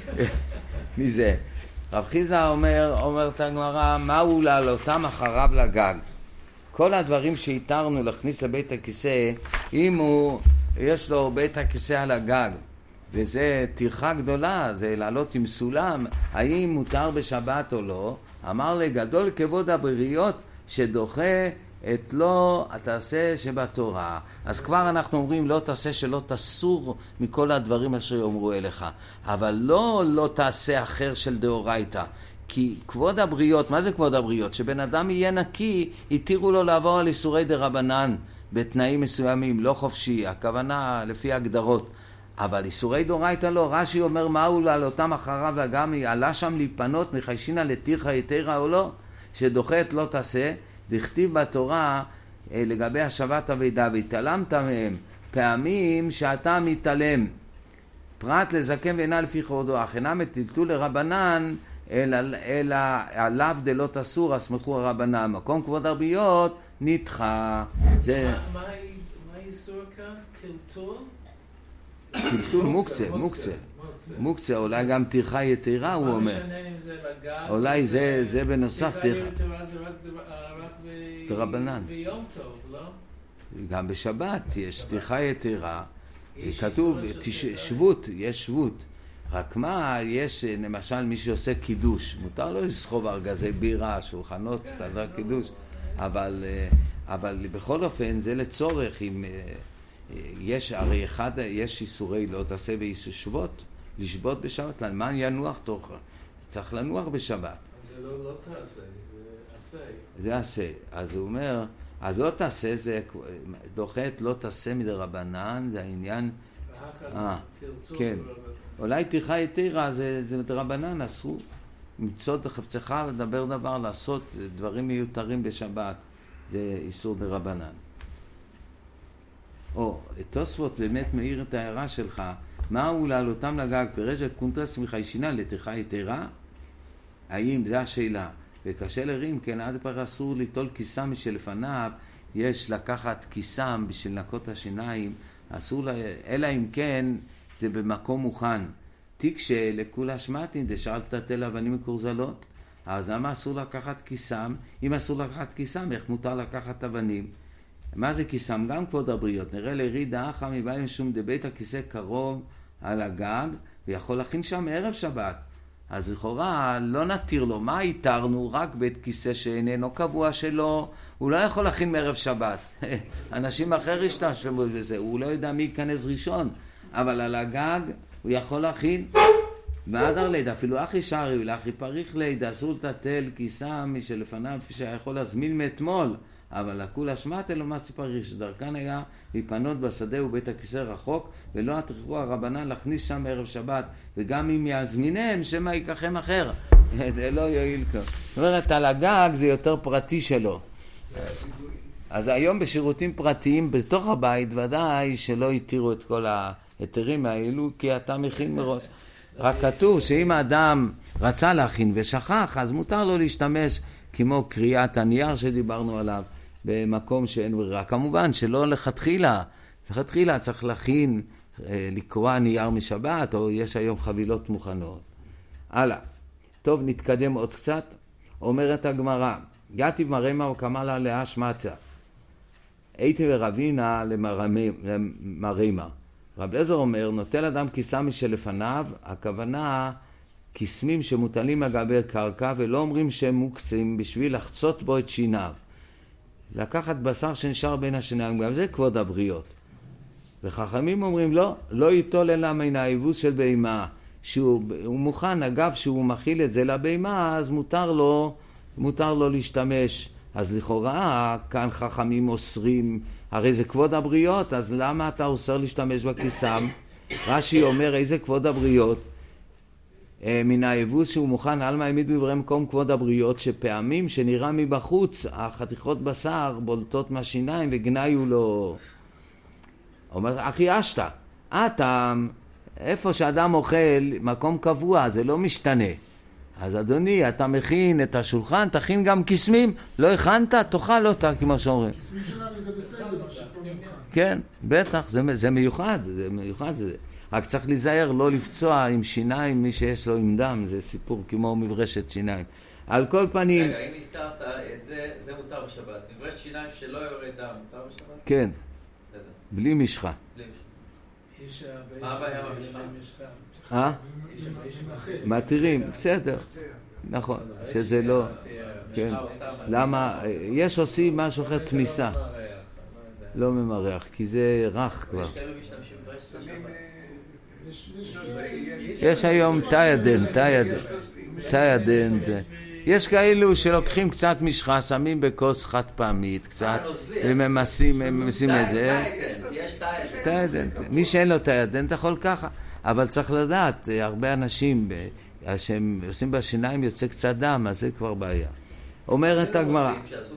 מזה. רב חיזה אומר, אומרת הגמרא, מהו לעלותם אחריו לגג? כל הדברים שהתרנו להכניס לבית הכיסא, אם הוא, יש לו בית הכיסא על הגג, וזה טרחה גדולה, זה לעלות עם סולם, האם מותר בשבת או לא? אמר לגדול כבוד הבריות שדוחה את לא תעשה שבתורה. אז כבר אנחנו אומרים לא תעשה שלא תסור מכל הדברים אשר יאמרו אליך. אבל לא לא תעשה אחר של דאורייתא. כי כבוד הבריות, מה זה כבוד הבריות? שבן אדם יהיה נקי, יתירו לו לעבור על איסורי דרבנן בתנאים מסוימים, לא חופשי, הכוונה לפי הגדרות. אבל איסורי דאורייתא לא, רש"י אומר מהו לה לאותם אחריו וגם עלה שם להיפנות מחיישינה לתירחא יתרה או לא, שדוחת לא תעשה, דכתיב בתורה לגבי השבת אבידה, והתעלמת מהם פעמים שאתה מתעלם, פרט לזקן ואינה לפי חורדו, אך אינם טלטול לרבנן, אלא, אלא עליו דלא תסור, הסמכו הרבנן, מקום כבוד הבריות נדחה. זה... מה איסור כאן? טלטול? טלטול מוקצה, מוקצה. מוקצה, אולי גם טרחה יתרה, הוא אומר. מה משנה אם זה לגג? אולי זה בנוסף טרחה. טרחה יתרה זה רק ברבנן. ביום טוב, לא? גם בשבת יש טרחה יתרה. כתוב שבות, יש שבות. רק מה, יש למשל מי שעושה קידוש. מותר לו לסחוב ארגזי בירה, שולחנות, סטנדרט קידוש. אבל בכל אופן זה לצורך אם... יש הרי אחד, יש איסורי לא תעשה וישבות, לשבות בשבת, למה ינוח תוך, צריך לנוח בשבת. זה לא לא תעשה, זה עשה. זה עשה, אז הוא אומר, אז לא תעשה, זה דוחת לא תעשה מדרבנן, זה העניין, אה, כן, אולי טרחה יתרה, זה, זה מדרבנן, אסרו, מצוד חפצך לדבר דבר, לעשות דברים מיותרים בשבת, זה איסור דרבנן. או, תוספות באמת מאיר את ההערה שלך, מהו לעלותם לגג פרשת קונטרס מחיישינה לטרחה יתרה? האם זו השאלה? וקשה להרים, כן, עד פעם אסור ליטול כיסם משלפניו, יש לקחת כיסם בשביל לנקות השיניים, אסור, לה, אלא אם כן זה במקום מוכן. תיק שלכולה שמעתין, דשאלת תל אבנים מקורזלות, אז למה אסור לקחת כיסם? אם אסור לקחת כיסם, איך מותר לקחת אבנים? מה זה כיסם? גם כבוד הבריות. נראה ליריד האחר מבית משום דבית הכיסא קרוב על הגג, ויכול להכין שם ערב שבת. אז לכאורה לא נתיר לו. מה התרנו? רק בית כיסא שאיננו קבוע שלו. הוא לא יכול להכין מערב שבת. אנשים אחר ישתמשו בזה. הוא לא יודע מי ייכנס ראשון. אבל על הגג הוא יכול להכין. ועדר ליד, אפילו אחי שרי ולאחי פריך ליד, אסור לטטל כיסא משלפניו, כפי שהיה יכול להזמין מאתמול. אבל הכולה שמעת אלו מה סיפר שדרכן היה להיפנות בשדה ובית הכיסא רחוק, ולא התריכו הרבנן להכניס שם ערב שבת, וגם אם יזמינם, שמה ייקחם אחר. זה לא יועיל כך. זאת אומרת, על הגג זה יותר פרטי שלו. אז היום בשירותים פרטיים בתוך הבית, ודאי שלא יתירו את כל ההיתרים האלו, כי אתה מכין מראש. רק כתוב שאם האדם רצה להכין ושכח, אז מותר לו להשתמש כמו קריאת הנייר שדיברנו עליו, במקום שאין ברירה. כמובן שלא לכתחילה, לכתחילה צריך להכין, לקרוא נייר משבת, או יש היום חבילות מוכנות. הלאה. טוב, נתקדם עוד קצת. אומרת הגמרא, גתיב מרמה וקמלה להשמטה. הייתי ורבינה למרמה. רב אליעזר אומר, נוטל אדם כיסא משלפניו, הכוונה כיסמים שמוטלים על גבי קרקע, ולא אומרים שהם מוקצים בשביל לחצות בו את שיניו. לקחת בשר שנשאר בין השיניים, גם זה כבוד הבריות. וחכמים אומרים, לא, לא ייטול אלא מן האיבוס של בהמה, שהוא מוכן, אגב, שהוא מכיל את זה לבהמה, אז מותר לו, מותר לו להשתמש. אז לכאורה, כאן חכמים אוסרים, הרי זה כבוד הבריות, אז למה אתה אוסר להשתמש בכיסם? רש"י אומר, איזה כבוד הבריות? מן האבוס שהוא מוכן, אלמה העמיד בדברי מקום כבוד הבריות, שפעמים שנראה מבחוץ, החתיכות בשר בולטות מהשיניים וגניו לו. אומר, אחי אשתה, הטעם, איפה שאדם אוכל, מקום קבוע, זה לא משתנה. אז אדוני, אתה מכין את השולחן, תכין גם כיסמים, לא הכנת, תאכל אותה, כמו שאומרים. כיסמים שלנו זה בסדר, מה שפה מוכן. כן, בטח, זה, זה מיוחד, זה מיוחד. זה. רק צריך להיזהר, לא לפצוע עם שיניים, מי שיש לו עם דם, זה סיפור כמו מברשת שיניים. על כל פנים... רגע, אם הזכרת את זה, זה מותר בשבת. מברשת שיניים שלא יורד דם, מותר בשבת? כן, בלי משחה. בלי משחה. מה הבעיה במשחה? אה? מתירים, בסדר. נכון, שזה לא... כן. למה? יש עושים משהו אחר תמיסה. לא ממרח, כי זה רך כבר. יש כאלה משתמשים ברשת לשבת? יש היום תיידן, תיידן, תיידן. יש כאלו שלוקחים קצת משחה, שמים בכוס חד פעמית, קצת, וממסים את זה. יש תיידן. תיידן. מי שאין לו תיידן, אתה יכול ככה. אבל צריך לדעת, הרבה אנשים שהם עושים בשיניים יוצא קצת דם, אז זה כבר בעיה. אומרת הגמרא.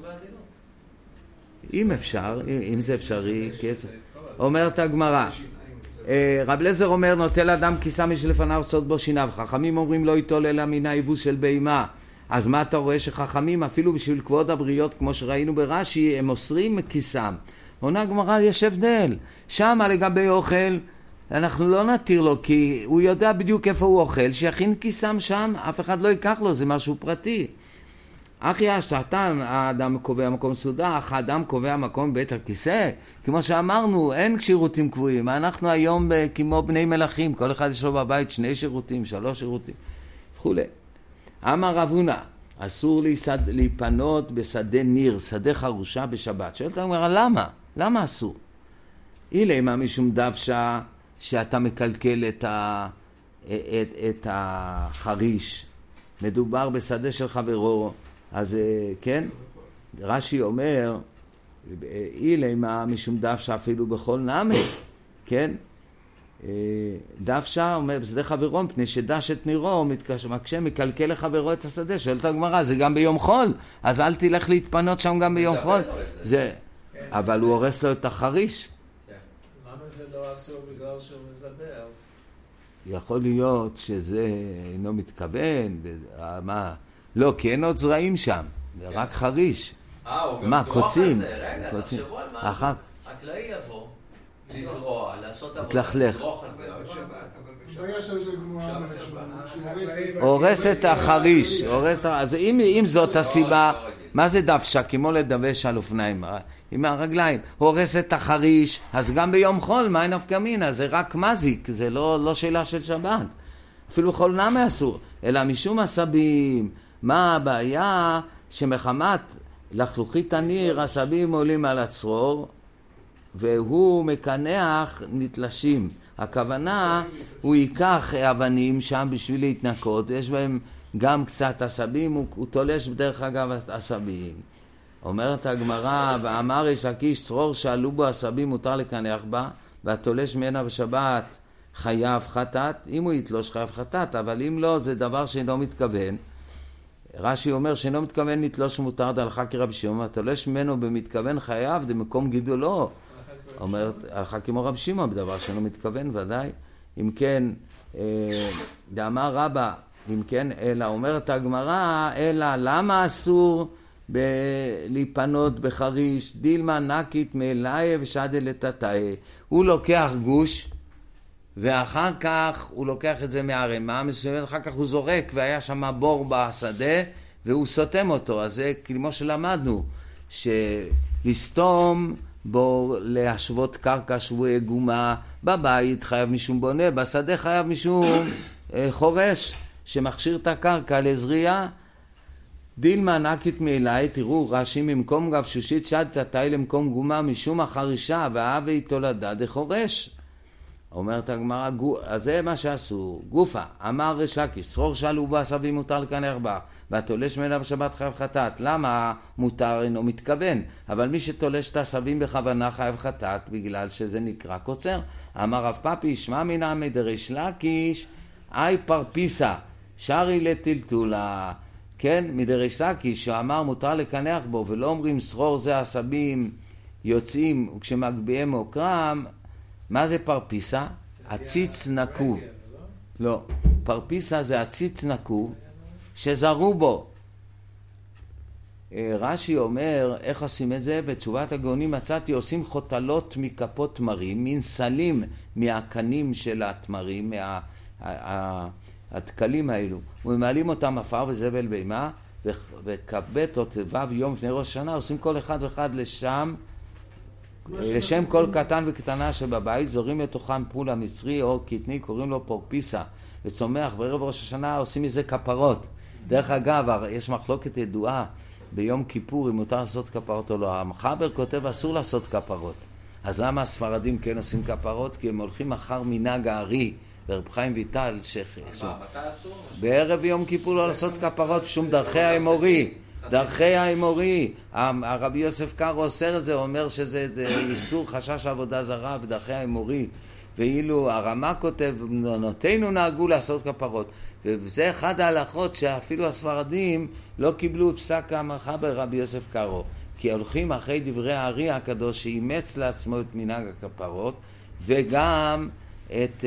אם אפשר, אם זה אפשרי, אומרת הגמרא. רב אליעזר אומר, נוטל אדם כיסא משלפניו צוד בו שיניו. חכמים אומרים לא ייטול אלא מן האיבוס של בהמה. אז מה אתה רואה שחכמים אפילו בשביל כבוד הבריות, כמו שראינו ברש"י, הם אוסרים כיסם. עונה הגמרא, יש הבדל. שמה לגבי אוכל, אנחנו לא נתיר לו, כי הוא יודע בדיוק איפה הוא אוכל, שיכין כיסם שם, אף אחד לא ייקח לו, זה משהו פרטי. אחי אשתתם, האדם קובע מקום סודח, האדם קובע מקום בית הכיסא. כמו שאמרנו, אין שירותים קבועים. אנחנו היום כמו בני מלכים, כל אחד יש לו בבית שני שירותים, שלוש שירותים, וכו'. אמר רב הונא, אסור להיפנות בשדה ניר, שדה חרושה בשבת. שואלת הגמרא, למה? למה אסור? אילמה משום דבשה, שאתה מקלקל את, ה, את, את החריש. מדובר בשדה של חברו. אז כן, רש"י אומר, אילמה משום דבשה אפילו בכל נמי, כן? דבשה אומר, בשדה חברו, מפני שדש את נירו, מקשה, מקלקל לחברו את השדה. שואלת הגמרא, זה גם ביום חול, אז אל תלך להתפנות שם גם ביום חול. זה, אבל הוא הורס לו את החריש. למה זה לא אסור בגלל שהוא מזבר? יכול להיות שזה אינו מתכוון, מה? לא, כי אין עוד זרעים שם, זה רק חריש. אה, הוא גם מה, קוצים? רגע, תחשבו על מה אחר... החקלאי יבוא, לזרוע, לעשות עבודה, תלכלך. לזרוח על זה. הורס את החריש, אז אם זאת הסיבה, מה זה דבשה? כמו לדבש על אופניים, עם הרגליים, הורס את החריש, אז גם ביום חול, מה אין נפקא מינה? זה רק מזיק, זה לא שאלה של שבת. אפילו חול נמי אסור. אלא משום עשבים. מה הבעיה? שמחמת לחלוכית הניר עשבים עולים על הצרור, והוא מקנח נתלשים. הכוונה, הוא ייקח אבנים שם בשביל להתנקות, יש בהם גם קצת עשבים, הוא, הוא תולש בדרך אגב עשבים. אומרת הגמרא, ואמר יש לקיש צרור שעלו בו עשבים מותר לקנח בה, והתולש ממנה בשבת חייב חטאת, אם הוא יתלוש חייב חטאת, אבל אם לא זה דבר שאינו מתכוון. רש"י אומר שאינו מתכוון לתלוש מותר דהלכה כרבי שמעון, התולש ממנו במתכוון חייב, זה מקום גידולו. אומרת, הלכה כמו רבי שמעון, בדבר שאינו מתכוון ודאי. אם כן, דאמר רבא, אם כן, אלא אומרת הגמרא, אלא למה אסור ב- להיפנות בחריש? דילמה נקית מאליה ושדה לטאטאי. הוא לוקח גוש, ואחר כך הוא לוקח את זה מהרמה, אחר כך הוא זורק, והיה שם בור בשדה, והוא סותם אותו. אז זה כמו שלמדנו, שלסתום בור להשוות קרקע שבועי גומה, בבית חייב משום בונה, בשדה חייב משום חורש, שמכשיר את הקרקע לזריעה. דילמה נקית מאלי, תראו, רש"י ממקום גב שושית שד תתאי למקום גומה משום החרישה, והאבי תולדה דחורש. אומרת הגמרא, אז זה מה שעשו. גופה, אמר ריש לקיש, צרור שעלו בו עשבים מותר לקנח בה, והתולש ממנה בשבת חייב חטאת. למה מותר אינו מתכוון? אבל מי שתולש את העשבים בכוונה חייב חטאת, בגלל שזה נקרא קוצר. אמר רב פאפי, שמע מנעמי דריש לקיש, אי פרפיסה, שרי לטלטולה. כן, מדריש לקיש, שאמר מותר לקנח בו, ולא אומרים שרור זה עשבים יוצאים, וכשמגביהם עוקרם, מה זה פרפיסה? הציץ נקוב. לא, פרפיסה זה הציץ נקוב שזרו בו. רש"י אומר, איך עושים את זה? בתשובת הגאונים מצאתי, עושים חוטלות מכפות תמרים, מין סלים מהקנים של התמרים, מה, התקלים האלו, וממלאים אותם עפר וזבל בהמה, וכ"ב או ט"ו יום לפני ראש השנה, עושים כל אחד ואחד לשם, לשם כל קטן וקטנה שבבית, זורים לתוכם פול המצרי או קטני, קוראים לו פורפיסה, וצומח בערב ראש השנה, עושים מזה כפרות. דרך אגב, יש מחלוקת ידועה ביום כיפור, אם מותר לעשות כפרות או לא. המחבר כותב אסור לעשות כפרות. אז למה הספרדים כן עושים כפרות? כי הם הולכים אחר מנהג הארי, ורב חיים ויטל, שחסו. בערב יום כיפור לא לעשות כפרות, שום דרכי האמורי. דרכי האמורי. הרבי יוסף קארו אוסר את זה, הוא אומר שזה איסור חשש עבודה זרה ודרכי האמורי. ואילו הרמה כותב, נותינו נהגו לעשות כפרות. וזה אחד ההלכות שאפילו הספרדים לא קיבלו פסק המחבר רבי יוסף קארו. כי הולכים אחרי דברי הארי הקדוש שאימץ לעצמו את מנהג הכפרות, וגם את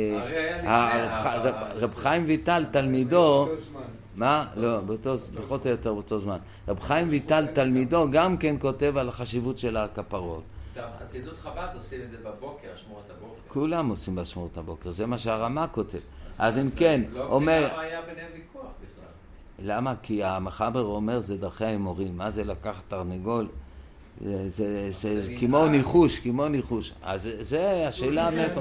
רב חיים ויטל תלמידו, מה? לא, פחות או יותר באותו זמן. רב חיים ויטל תלמידו גם כן כותב על החשיבות של הכפרות. חסידות חב"ד עושים את זה בבוקר, שמורת הבוקר. כולם עושים בשמורת הבוקר, זה מה שהרמה כותב. אז אם כן, אומר... למה היה ביניהם ויכוח בכלל? למה? כי המחבר אומר זה דרכי האמורים. מה זה לקחת תרנגול? זה כמו ניחוש, כמו ניחוש. אז זה השאלה מאיפה.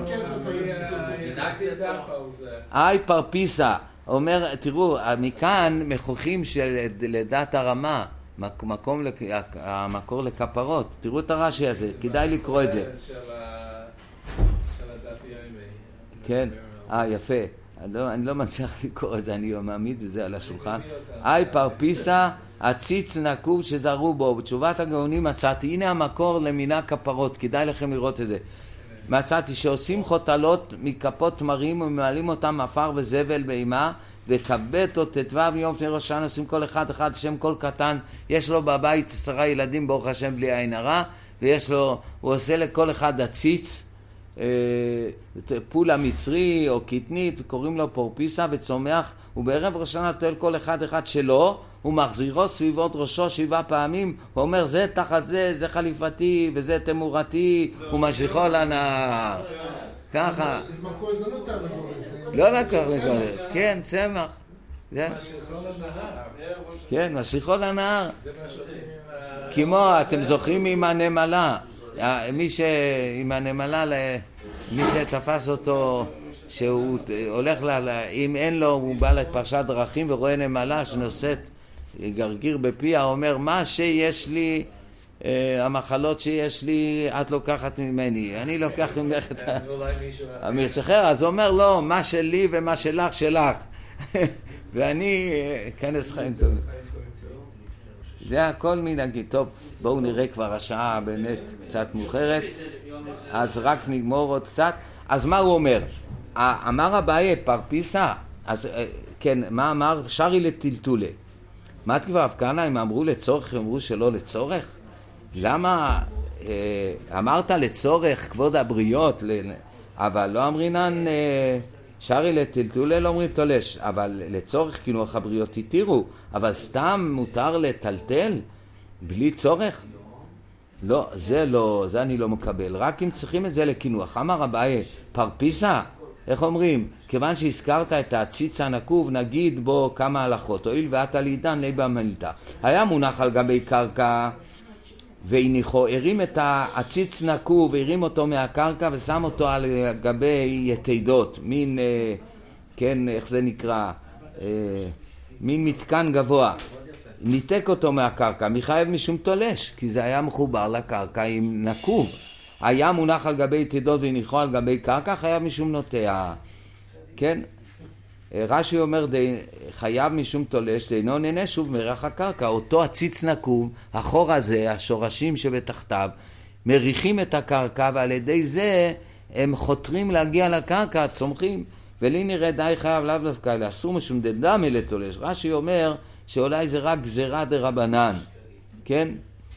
איי פרפיסה. אומר, תראו, מכאן מכוחים של לדעת הרמה, מקום, המקור לכפרות. תראו את הרש"י הזה, כדאי לקרוא את זה. של הדת יומי. כן, אה, יפה. אני לא מצליח לקרוא את זה, אני מעמיד את זה על השולחן. איי פרפיסה, הציץ נקוב שזרו בו. בתשובת הגאונים מצאתי, הנה המקור למנהג כפרות, כדאי לכם לראות את זה. מצאתי שעושים חוטלות מכפות תמרים וממלאים אותם עפר וזבל בהמה, וכ"ב או ט"ו יום לפני ראש השנה עושים כל אחד אחד שם כל קטן, יש לו בבית עשרה ילדים ברוך השם בלי עין הרע, ויש לו, הוא עושה לכל אחד הציץ, פול המצרי או קטנית, קוראים לו פורפיסה, וצומח, ובערב ראש השנה טועל כל אחד אחד שלו, הוא מחזירו סביבות ראשו שבעה פעמים, הוא אומר זה תחת זה, זה חליפתי וזה תמורתי, הוא משליחו לנהר. ככה. אז מקור זה לא תרנגול. לא לקח לכל זה. כן, צמח. משליחו לנהר. כן, משליחו לנהר. זה מה שעושים עם... כמו, אתם זוכרים עם הנמלה. מי שעם הנמלה מי שתפס אותו, שהוא הולך, ל... אם אין לו, הוא בא לפרשת דרכים ורואה נמלה שנושאת גרגיר בפיה, אומר, מה שיש לי, המחלות שיש לי, את לוקחת ממני, אני לוקח ממך את המסחר, אז הוא אומר, לא, מה שלי ומה שלך, שלך. ואני כנס חיים טובים. זה הכל מנהגי. טוב, בואו נראה כבר השעה באמת קצת מאוחרת, אז רק נגמור עוד קצת. אז מה הוא אומר? אמר אביי פרפיסה, אז כן, מה אמר? שרי לטלטולה. מה תקווה אבקנה, הם אמרו לצורך, הם אמרו שלא לצורך? למה אמרת לצורך כבוד הבריות, אבל לא אמרינן שרי לטלטולה, לא אומרים תולש, אבל לצורך כינוח הבריות התירו, אבל סתם מותר לטלטל בלי צורך? לא, זה לא, זה אני לא מקבל, רק אם צריכים את זה לכינוח. אמר אביי פרפיסה, איך אומרים? כיוון שהזכרת את הציץ הנקוב, נגיד בו כמה הלכות, הואיל ואת על עידן ליבה מלטה. היה מונח על גבי קרקע, והניחו, הרים את הציץ נקוב, הרים אותו מהקרקע ושם אותו על גבי יתידות, מין, כן, איך זה נקרא, מין מתקן גבוה. ניתק אותו מהקרקע, מחייב משום תולש, כי זה היה מחובר לקרקע עם נקוב. היה מונח על גבי יתידות והניחו על גבי קרקע, חייב משום נוטע. כן? רש"י אומר, די, חייב משום תולש, דינו נהנה שוב מריח הקרקע. אותו הציץ נקוב, החור הזה, השורשים שבתחתיו, מריחים את הקרקע, ועל ידי זה הם חותרים להגיע לקרקע, צומחים. ולי נראה די חייב לאו דווקא, אלא אסור משום דדמי לתולש. רש"י אומר שאולי זה רק גזירה דרבנן. כן?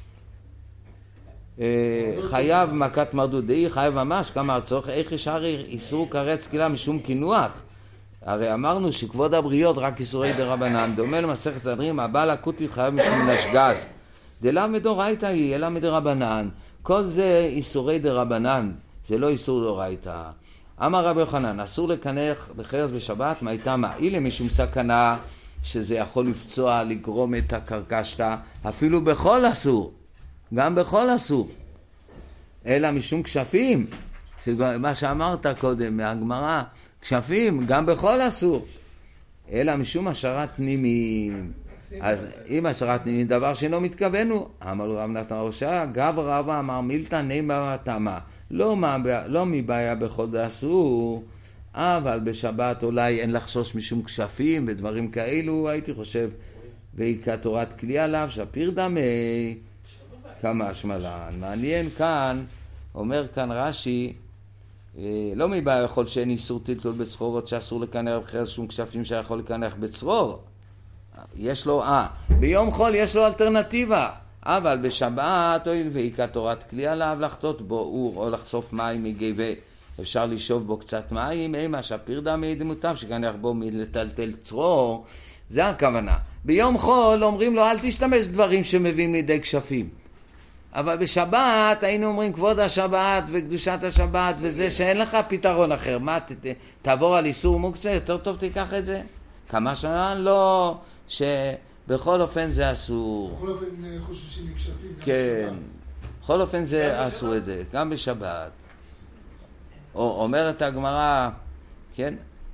חייב מכת מרדות דאי, חייב ממש, כמה הצורך, איך ישר איסור קרץ קהילה משום כינוח? הרי אמרנו שכבוד הבריות רק איסורי דרבנן, דומה למסכת סנהדרין, הבעל הקוטי חייב משום נשגז. דלאו מדאורייתא היא, אלא מדרבנן. כל זה איסורי דרבנן, זה לא איסור דאורייתא. אמר רבי יוחנן, אסור לקנח בחרס בשבת, מה הייתה מה? אילא משום סכנה, שזה יכול לפצוע, לגרום את הקרקשתא, אפילו בכל אסור. גם בכל אסור, אלא משום כשפים, מה שאמרת קודם מהגמרא, כשפים גם בכל אסור, אלא משום השארת פנימיים. אז אם השארת פנימיים דבר שאינו מתכוונו, אמר לו רב נתן ראשה, גב רבא אמר מילתא נימא תמה, לא, לא מבעיה בכל דאסור, אבל בשבת אולי אין לחשוש משום כשפים ודברים כאלו, הייתי חושב בעיקר תורת כלי עליו, שפיר דמי, כמה השמלן. מעניין כאן, אומר כאן רש"י, לא מבעיה יכול שאין איסור טלטול בצרורות שאסור לקנח בחרס שום כשפים שיכול לקנח בצרור. יש לו, אה, ביום חול יש לו אלטרנטיבה, אבל בשבת הואיל ועיקר תורת כלי עליו לחטות בו אור או לחשוף מים מגבי, אפשר לשאוב בו קצת מים, אימה שפיר דמי דמותיו שקנח בו מלטלטל צרור, זה הכוונה. ביום חול אומרים לו אל תשתמש דברים שמביאים לידי כשפים. אבל בשבת היינו אומרים כבוד השבת וקדושת השבת וזה שאין לך פתרון אחר. מה, ת, ת, תעבור על איסור מוקצה, יותר טוב תיקח את זה? כמה שנה? לא, שבכל אופן זה אסור. בכל אופן חוששים מכשפים גם כן, בשבת. בכל אופן זה אסור את זה, גם בשבת. או אומרת הגמרא, כן?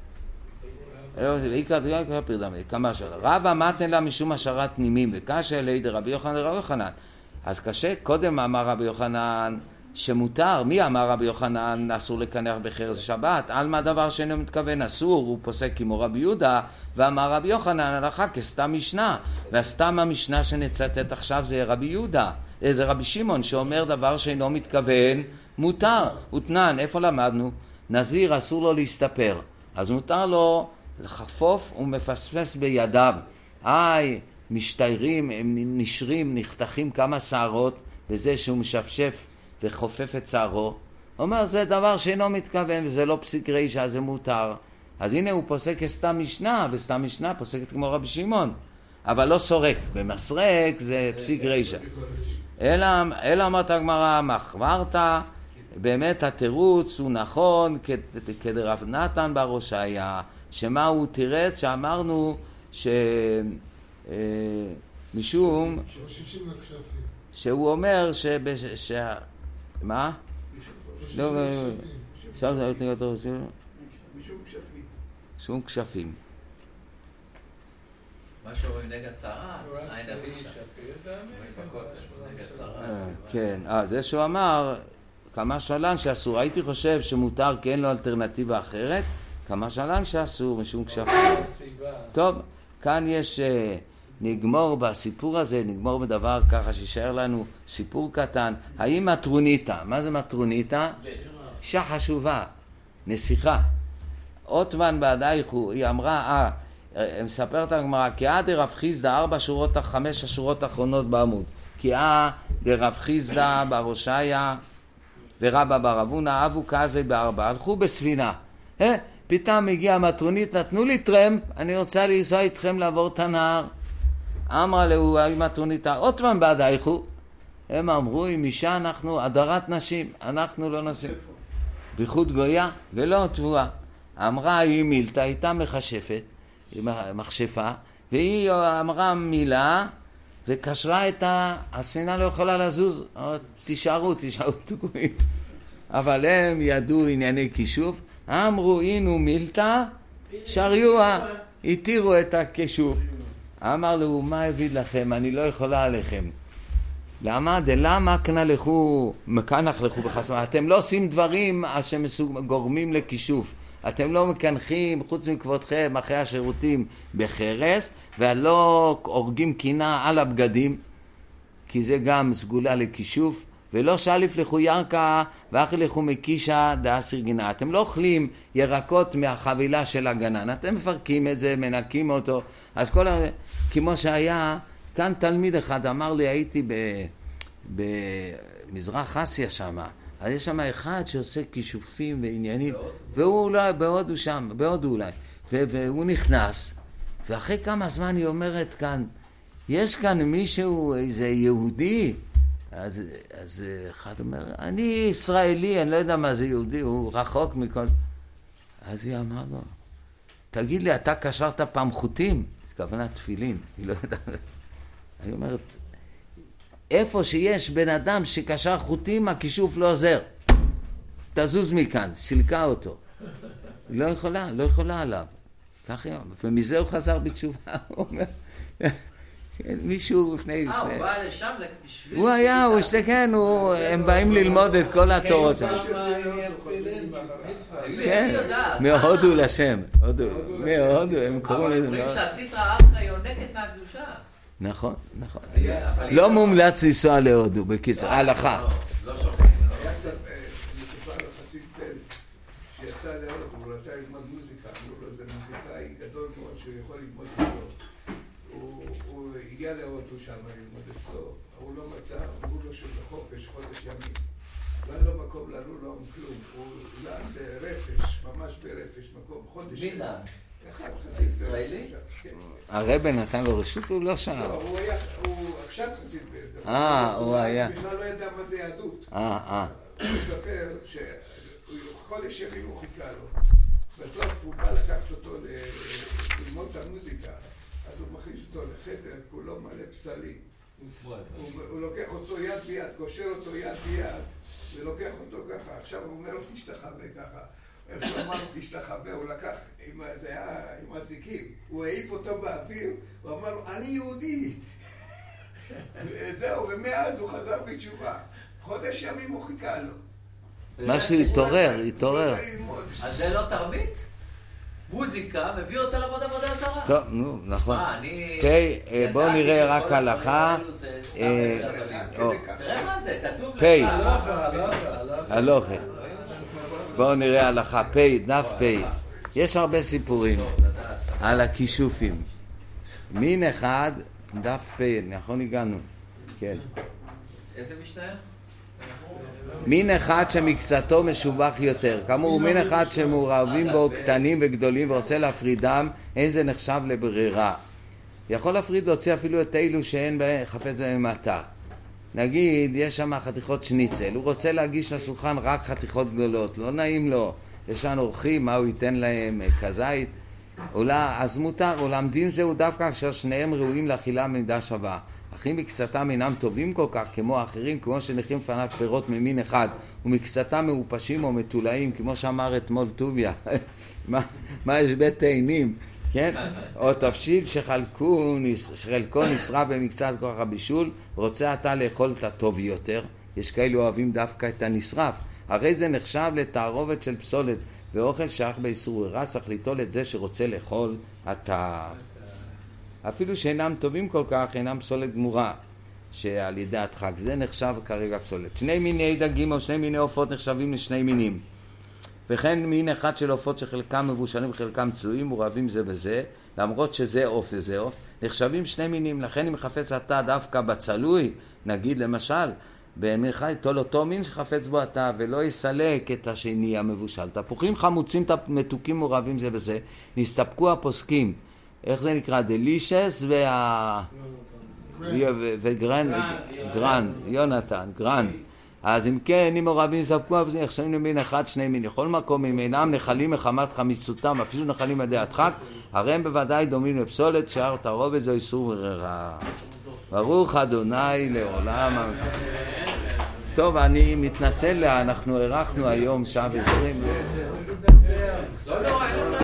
כמה שנה. רבא מתן לה משום השארת פנימיים וקשה אלי דרבי יוחנן דרבי יוחנן. אז קשה, קודם אמר רבי יוחנן שמותר, מי אמר רבי יוחנן אסור לקנח בחרס שבת? על מה דבר שאינו מתכוון אסור, הוא פוסק כמו רבי יהודה, ואמר רבי יוחנן הלכה כסתם משנה, והסתם המשנה שנצטט עכשיו זה רבי יהודה, זה רבי שמעון שאומר דבר שאינו מתכוון מותר, ותנן, איפה למדנו? נזיר אסור לו להסתפר, אז מותר לו לחפוף ומפספס בידיו, איי, משתיירים, הם נשרים, נחתכים כמה שערות בזה שהוא משפשף וחופף את שערו. הוא אומר, זה דבר שאינו מתכוון וזה לא פסיק רישא, זה מותר. אז הנה הוא פוסק כסתם משנה, וסתם משנה פוסקת כמו רבי שמעון. אבל לא סורק, במסרק זה פסיק רישא. אלא, אלא אמרת הגמרא, מחברת, באמת התירוץ הוא נכון, כדרב נתן בראש היה, שמה הוא תירץ שאמרנו ש... משום שהוא אומר שבש... ש... מה? עכשיו זה יותר יותר חשוב. משום כשפים. שום כשפים. מה שאומרים נגד צרה, עין אבישה. נגד צרה. כן, אה, זה שהוא אמר, כמה שלן שאסור. הייתי חושב שמותר כי אין לו אלטרנטיבה אחרת, כמה שלן שאסור משום כשפים. טוב, כאן יש, נגמור בסיפור הזה, נגמור בדבר ככה שישאר לנו סיפור קטן. האם מטרוניתה, מה זה מטרוניתה? אישה חשובה, נסיכה. עותמן בעדייכו, היא אמרה, אה, מספרת הגמרא, כי אה דרב חיסדא, ארבע שורות, חמש השורות האחרונות בעמוד. כי אה דרב חיסדא בראשיה ורבא בר אבונה, אבו כזה בארבע, הלכו בספינה. אה, פתאום הגיעה המטרונית, נתנו לי טרמפ, אני רוצה לנסוע איתכם לעבור את הנהר. אמרה לו, האם מטרוניתה, עותמן בעדייכו. הם אמרו, עם אישה אנחנו הדרת נשים, אנחנו לא נשים. ביחוד גויה ולא תבואה. אמרה היא מילתה, הייתה מחשפת, מחשפה, והיא אמרה מילה וקשרה את ה... הספינה לא יכולה לזוז, תישארו, תישארו תקועים. אבל הם ידעו ענייני כישוף, אמרו אינו מילתה, שריוה, התירו את הכישוף. אמר לו, מה הביא לכם? אני לא יכולה עליכם. למה? דלמה כנלכו, מכנחלכו בחסמה. אתם לא עושים דברים שגורמים לכישוף. אתם לא מקנחים, חוץ מכבודכם, אחרי השירותים בחרס, ולא הורגים קינה על הבגדים, כי זה גם סגולה לכישוף. ולא שאליף לכו ירקה, ואחי לכו מקישה דאסיר גינה. אתם לא אוכלים ירקות מהחבילה של הגנן. אתם מפרקים את זה, מנקים אותו. אז כל ה... כמו שהיה... כאן תלמיד אחד אמר לי, הייתי במזרח אסיה שם, אז יש שם אחד שעושה כישופים ועניינים, והוא אולי, בהודו שם, בהודו אולי, והוא נכנס, ואחרי כמה זמן היא אומרת כאן, יש כאן מישהו, איזה יהודי, אז, אז אחד אומר, אני ישראלי, אני לא יודע מה זה יהודי, הוא רחוק מכל... אז היא אמרה לו, תגיד לי, אתה קשרת פעם חוטים? זה כוונה תפילין, היא לא יודעת. אני אומרת, איפה שיש בן אדם שקשר חוטים, הכישוף לא עוזר. תזוז מכאן, סילקה אותו. היא לא יכולה, לא יכולה עליו. כך היא, ומזה הוא חזר בתשובה. הוא אומר, מישהו לפני... אה, הוא בא לשם בשביל... הוא היה, הוא השתכן, הם באים ללמוד את כל התורות שם. כן, מהודו לשם. מהודו, הם קוראים לזה. אבל אומרים שהסיטרא אחרא יונקת מהקדושה. נכון, נכון. לא מומלץ לנסוע להודו, בקיצור, ההלכה. לא שומעים. היה מסופר על חסיד פלס, שיצא להודו, הוא רצה ללמוד מוזיקה, אמרו לו, זה מוזיקאי גדול מאוד שהוא יכול ללמוד אצלו. הוא הגיע להודו שם ללמוד אצלו, הוא לא מצא, אמרו לו שבחופש חודש ימים. לא לו מקום ללול, לא כלום, הוא לן ברפש, ממש ברפש, מקום חודש ימים. מילה. ישראלי? הרבא נתן לו רשות, הוא לא שאל. לא, הוא היה, הוא עכשיו חסיד באיזה. אה, הוא היה. הוא בכלל לא ידע מה זה יהדות. אה, אה. הוא מספר שחודש ימים הוא חיכה לו. בסוף הוא בא לקחת אותו ללמוד את המוזיקה, אז הוא מכניס אותו לחדר, כולו מלא פסלים. הוא לוקח אותו יד ביד, קושר אותו יד ביד, ולוקח אותו ככה. עכשיו הוא אומר לו, תשתחווה ככה. איך הוא אמר לו, תשתחווה, הוא לקח, זה היה עם הזיקים, הוא העיף אותו באוויר, הוא אמר לו, אני יהודי. זהו, ומאז הוא חזר בתשובה. חודש ימים הוא חיכה לו. משהו התעורר, התעורר. אז זה לא תרמית? מוזיקה מביא אותה לעבוד עבודה זרה. טוב, נו, נכון. מה, אני... אוקיי, בואו נראה רק הלכה. תראה מה זה, כתוב לך. פי. הלוכה. בואו נראה הלכה, פי, דף פי. יש הרבה סיפורים על הכישופים. מין אחד, דף פי, נכון הגענו. כן. איזה משנה? מין אחד שמקצתו משובח יותר. כאמור, מין אחד שמעורבים בו קטנים וגדולים ורוצה להפרידם, אין זה נחשב לברירה. יכול להפריד להוציא אפילו את אלו שאין חפץ במטה. נגיד, יש שם חתיכות שניצל, הוא רוצה להגיש לשולחן רק חתיכות גדולות, לא נעים לו, יש לנו אורחים, מה הוא ייתן להם, כזית, אולי, אז מותר, אולם דין זהו דווקא כאשר שניהם ראויים לאכילה במידה שווה. אך אם מקצתם אינם טובים כל כך כמו האחרים, כמו שנחים לפניו פירות ממין אחד, ומקצתם מעופשים או מטולאים, כמו שאמר אתמול טוביה, מה, מה יש בית תאנים, כן? או תבשיל שחלקו, שחלקו נשרף במקצת כוח הבישול, רוצה אתה לאכול את הטוב יותר, יש כאלו אוהבים דווקא את הנשרף, הרי זה נחשב לתערובת של פסולת, ואוכל שייך באיסור רע, צריך ליטול את זה שרוצה לאכול אתה. אפילו שאינם טובים כל כך, אינם פסולת גמורה, שעל ידי הדחק, זה נחשב כרגע פסולת. שני מיני דגים או שני מיני עופות נחשבים לשני מינים. וכן מין אחד של עופות שחלקם מבושלים וחלקם צלויים ורבים זה בזה, למרות שזה עוף וזה עוף, נחשבים שני מינים. לכן אם חפץ אתה דווקא בצלוי, נגיד למשל, במין חי, תול אותו מין שחפץ בו אתה, ולא יסלק את השני המבושל. תפוחים חמוצים מתוקים ורבים זה בזה, נסתפקו הפוסקים. איך זה נקרא? דלישס וה... וגרן, גרן, יונתן, גרן. אז אם כן, אם רבים נסתפקו הפוסקים, נחשבים למין אחד, שני מין. לכל מקום, אם אינם נחלים מחמת חמיצותם, אפילו נחלים עדי הדחק, הרי הם בוודאי דומים לפסולת, שאר תערובת זו איסור רע. ברוך אדוני לעולם. טוב, אני מתנצל, אנחנו ערכנו היום שעה ועשרים.